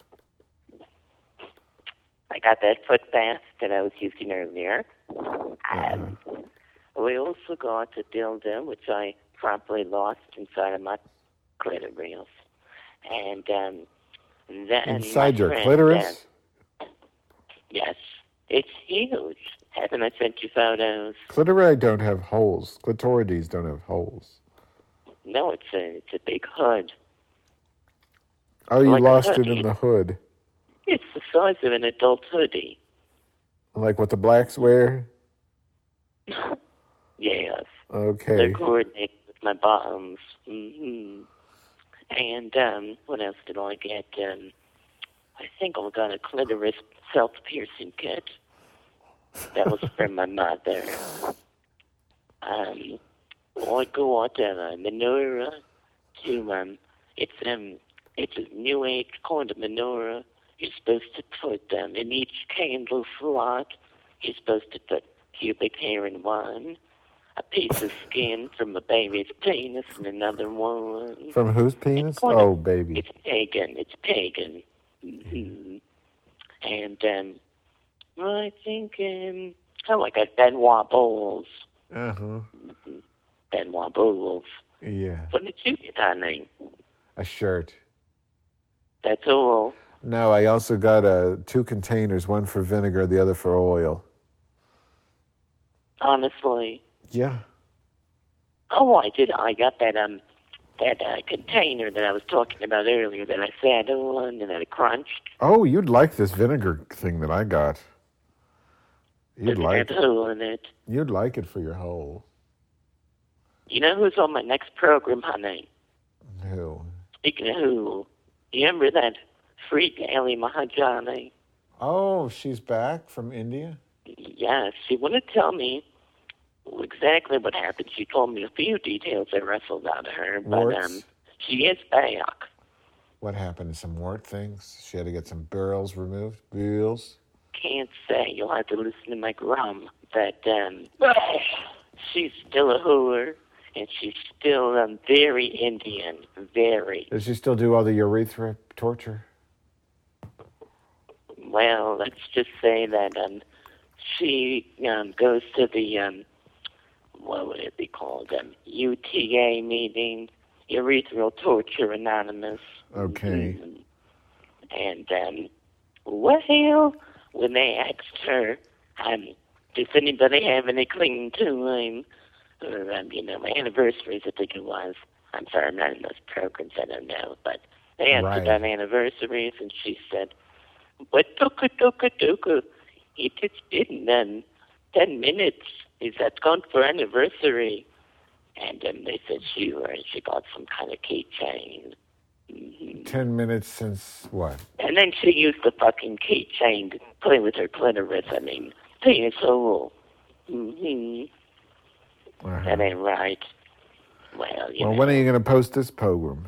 S2: I got that foot bath that I was using earlier.
S1: Uh-huh.
S2: Um, we also got a dildo, which I promptly lost inside of my clitoris. And um, then
S1: Inside
S2: my
S1: your
S2: friend,
S1: clitoris?
S2: uh, yes, it's huge. Haven't I sent you photos?
S1: Clitori don't have holes. Clitorides don't have holes.
S2: No, it's a it's a big hood.
S1: Oh, you
S2: Like a
S1: lost it
S2: hoodie.
S1: in the hood.
S2: It's the size of an adult hoodie.
S1: Like what the blacks wear?
S2: Yes.
S1: Okay.
S2: They're coordinated with my bottoms. hmm And um, what else did I get? Um, I think I got a clitoris self-piercing kit. That was from my mother. Um, I got a menorah to um, it's um, it's a new age kind of menorah. You're supposed to put um, in each candle slot. You're supposed to put pubic hair in one, a piece of skin from a baby's penis in another one.
S1: From whose penis?
S2: It's kind of-
S1: Oh, baby.
S2: It's pagan. It's pagan. hmm And um, I think um, oh, I got Benoit bowls.
S1: Uh-huh.
S2: Benoit bowls.
S1: Yeah.
S2: What did you get, honey?
S1: A shirt.
S2: That's all.
S1: No, I also got uh, two containers, one for vinegar, the other for oil.
S2: Honestly.
S1: Yeah.
S2: Oh, I did. I got that um that uh, container that I was talking about earlier that I sat on and that I crunched.
S1: Oh, you'd like this vinegar thing that I got. You'd
S2: Does it
S1: like
S2: have
S1: it.
S2: hole in it?
S1: You'd like it for your hole.
S2: You know who's on my next program, honey?
S1: Who?
S2: Speaking of who, you remember that freak Ali Mahajani?
S1: Oh, she's back from India?
S2: Yes, she wouldn't tell me exactly what happened. She told me a few details I wrestled out of her, but
S1: Warts?
S2: um, she is back.
S1: What happened? Some wart things? She had to get some burls removed? Burls?
S2: Can't say. You'll have to listen to my grum. But um, she's still a whore, and she's still um, very Indian. Very.
S1: Does she still do all the urethra torture?
S2: Well, let's just say that um, she um, goes to the, um, what would it be called, um, U T A meeting, Urethral Torture Anonymous.
S1: Okay.
S2: Mm-hmm. And, um, well, when they asked her, um, does anybody have any clinging to um, or, um, you know, my anniversaries, I think it was. I'm sorry, I'm not in those programs, I don't know. But they asked
S1: Right.
S2: about anniversaries, and she said, but toka toka toka, it has been um, ten minutes. Is that gone for anniversary? And um, they said she or she got some kind of keychain. Mm-hmm.
S1: Ten minutes since what?
S2: And then she used the fucking keychain to play with her clitoris. I mean, penis hole. Mm-hmm.
S1: Uh-huh.
S2: That ain't right. Well, you
S1: Well,
S2: know.
S1: when are you going to post this program?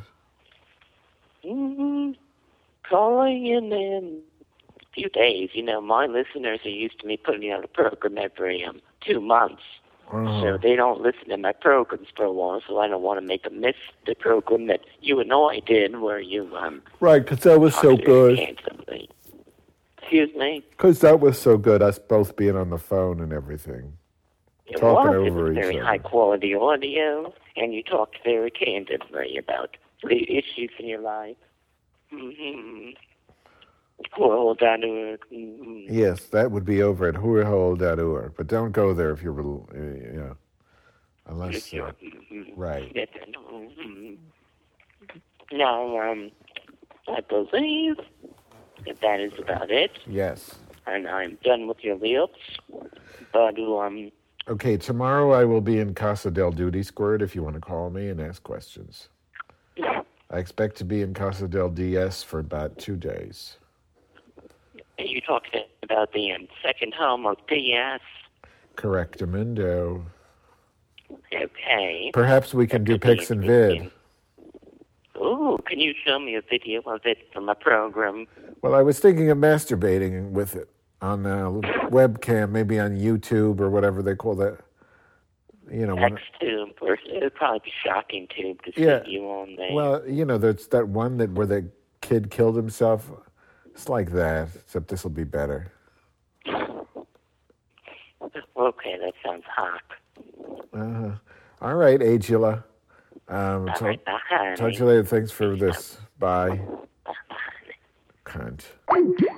S2: Mm-hmm. Calling in in a few days. You know, my listeners are used to me putting out a program every um, two months.
S1: Uh-huh.
S2: So they don't listen to my programs for a while, so I don't want to make them miss the program that you and I did where you, um...
S1: Right, because that was so
S2: talked
S1: good.
S2: handsomely. Excuse me?
S1: Because that was so good, us both being on the phone and everything.
S2: It
S1: Talking
S2: was.
S1: over
S2: It was
S1: each
S2: very
S1: other.
S2: high-quality audio, and you talked very candidly about the issues in your life. Mm-hmm. Well, dot org. Mm-hmm.
S1: Yes, that would be over at hurryhole dot org. But don't go there if you're, uh, you know, unless, uh,
S2: Mhm.
S1: right.
S2: Mhm. Now, um, I believe that that is about it,
S1: Yes.
S2: and I'm done with your lips. But um,
S1: Okay, tomorrow I will be in Casa del Duty Squirt if you want to call me and ask questions. I expect to be in Casa del D S for about two days.
S2: you talked about the um, second home of D S.
S1: Correctamundo.
S2: Okay.
S1: Perhaps we can
S2: That
S1: do
S2: could be
S1: pics and vid.
S2: interesting. Ooh, can you show me a video of it from a program?
S1: Well, I was thinking of masturbating with it on a webcam, maybe on YouTube or whatever they call that. You know, when,
S2: X-Tube, or it would probably be Shocking Tube to see
S1: Yeah.
S2: you on there.
S1: well, you know, there's that one that where the kid killed himself. It's like that, except this will be better.
S2: Okay, that sounds hot.
S1: Uh-huh. All right, Agila. Um,
S2: All
S1: talk,
S2: right, bye, honey.
S1: talk to you later. Thanks for this. Bye.
S2: Bye, honey.
S1: Cunt.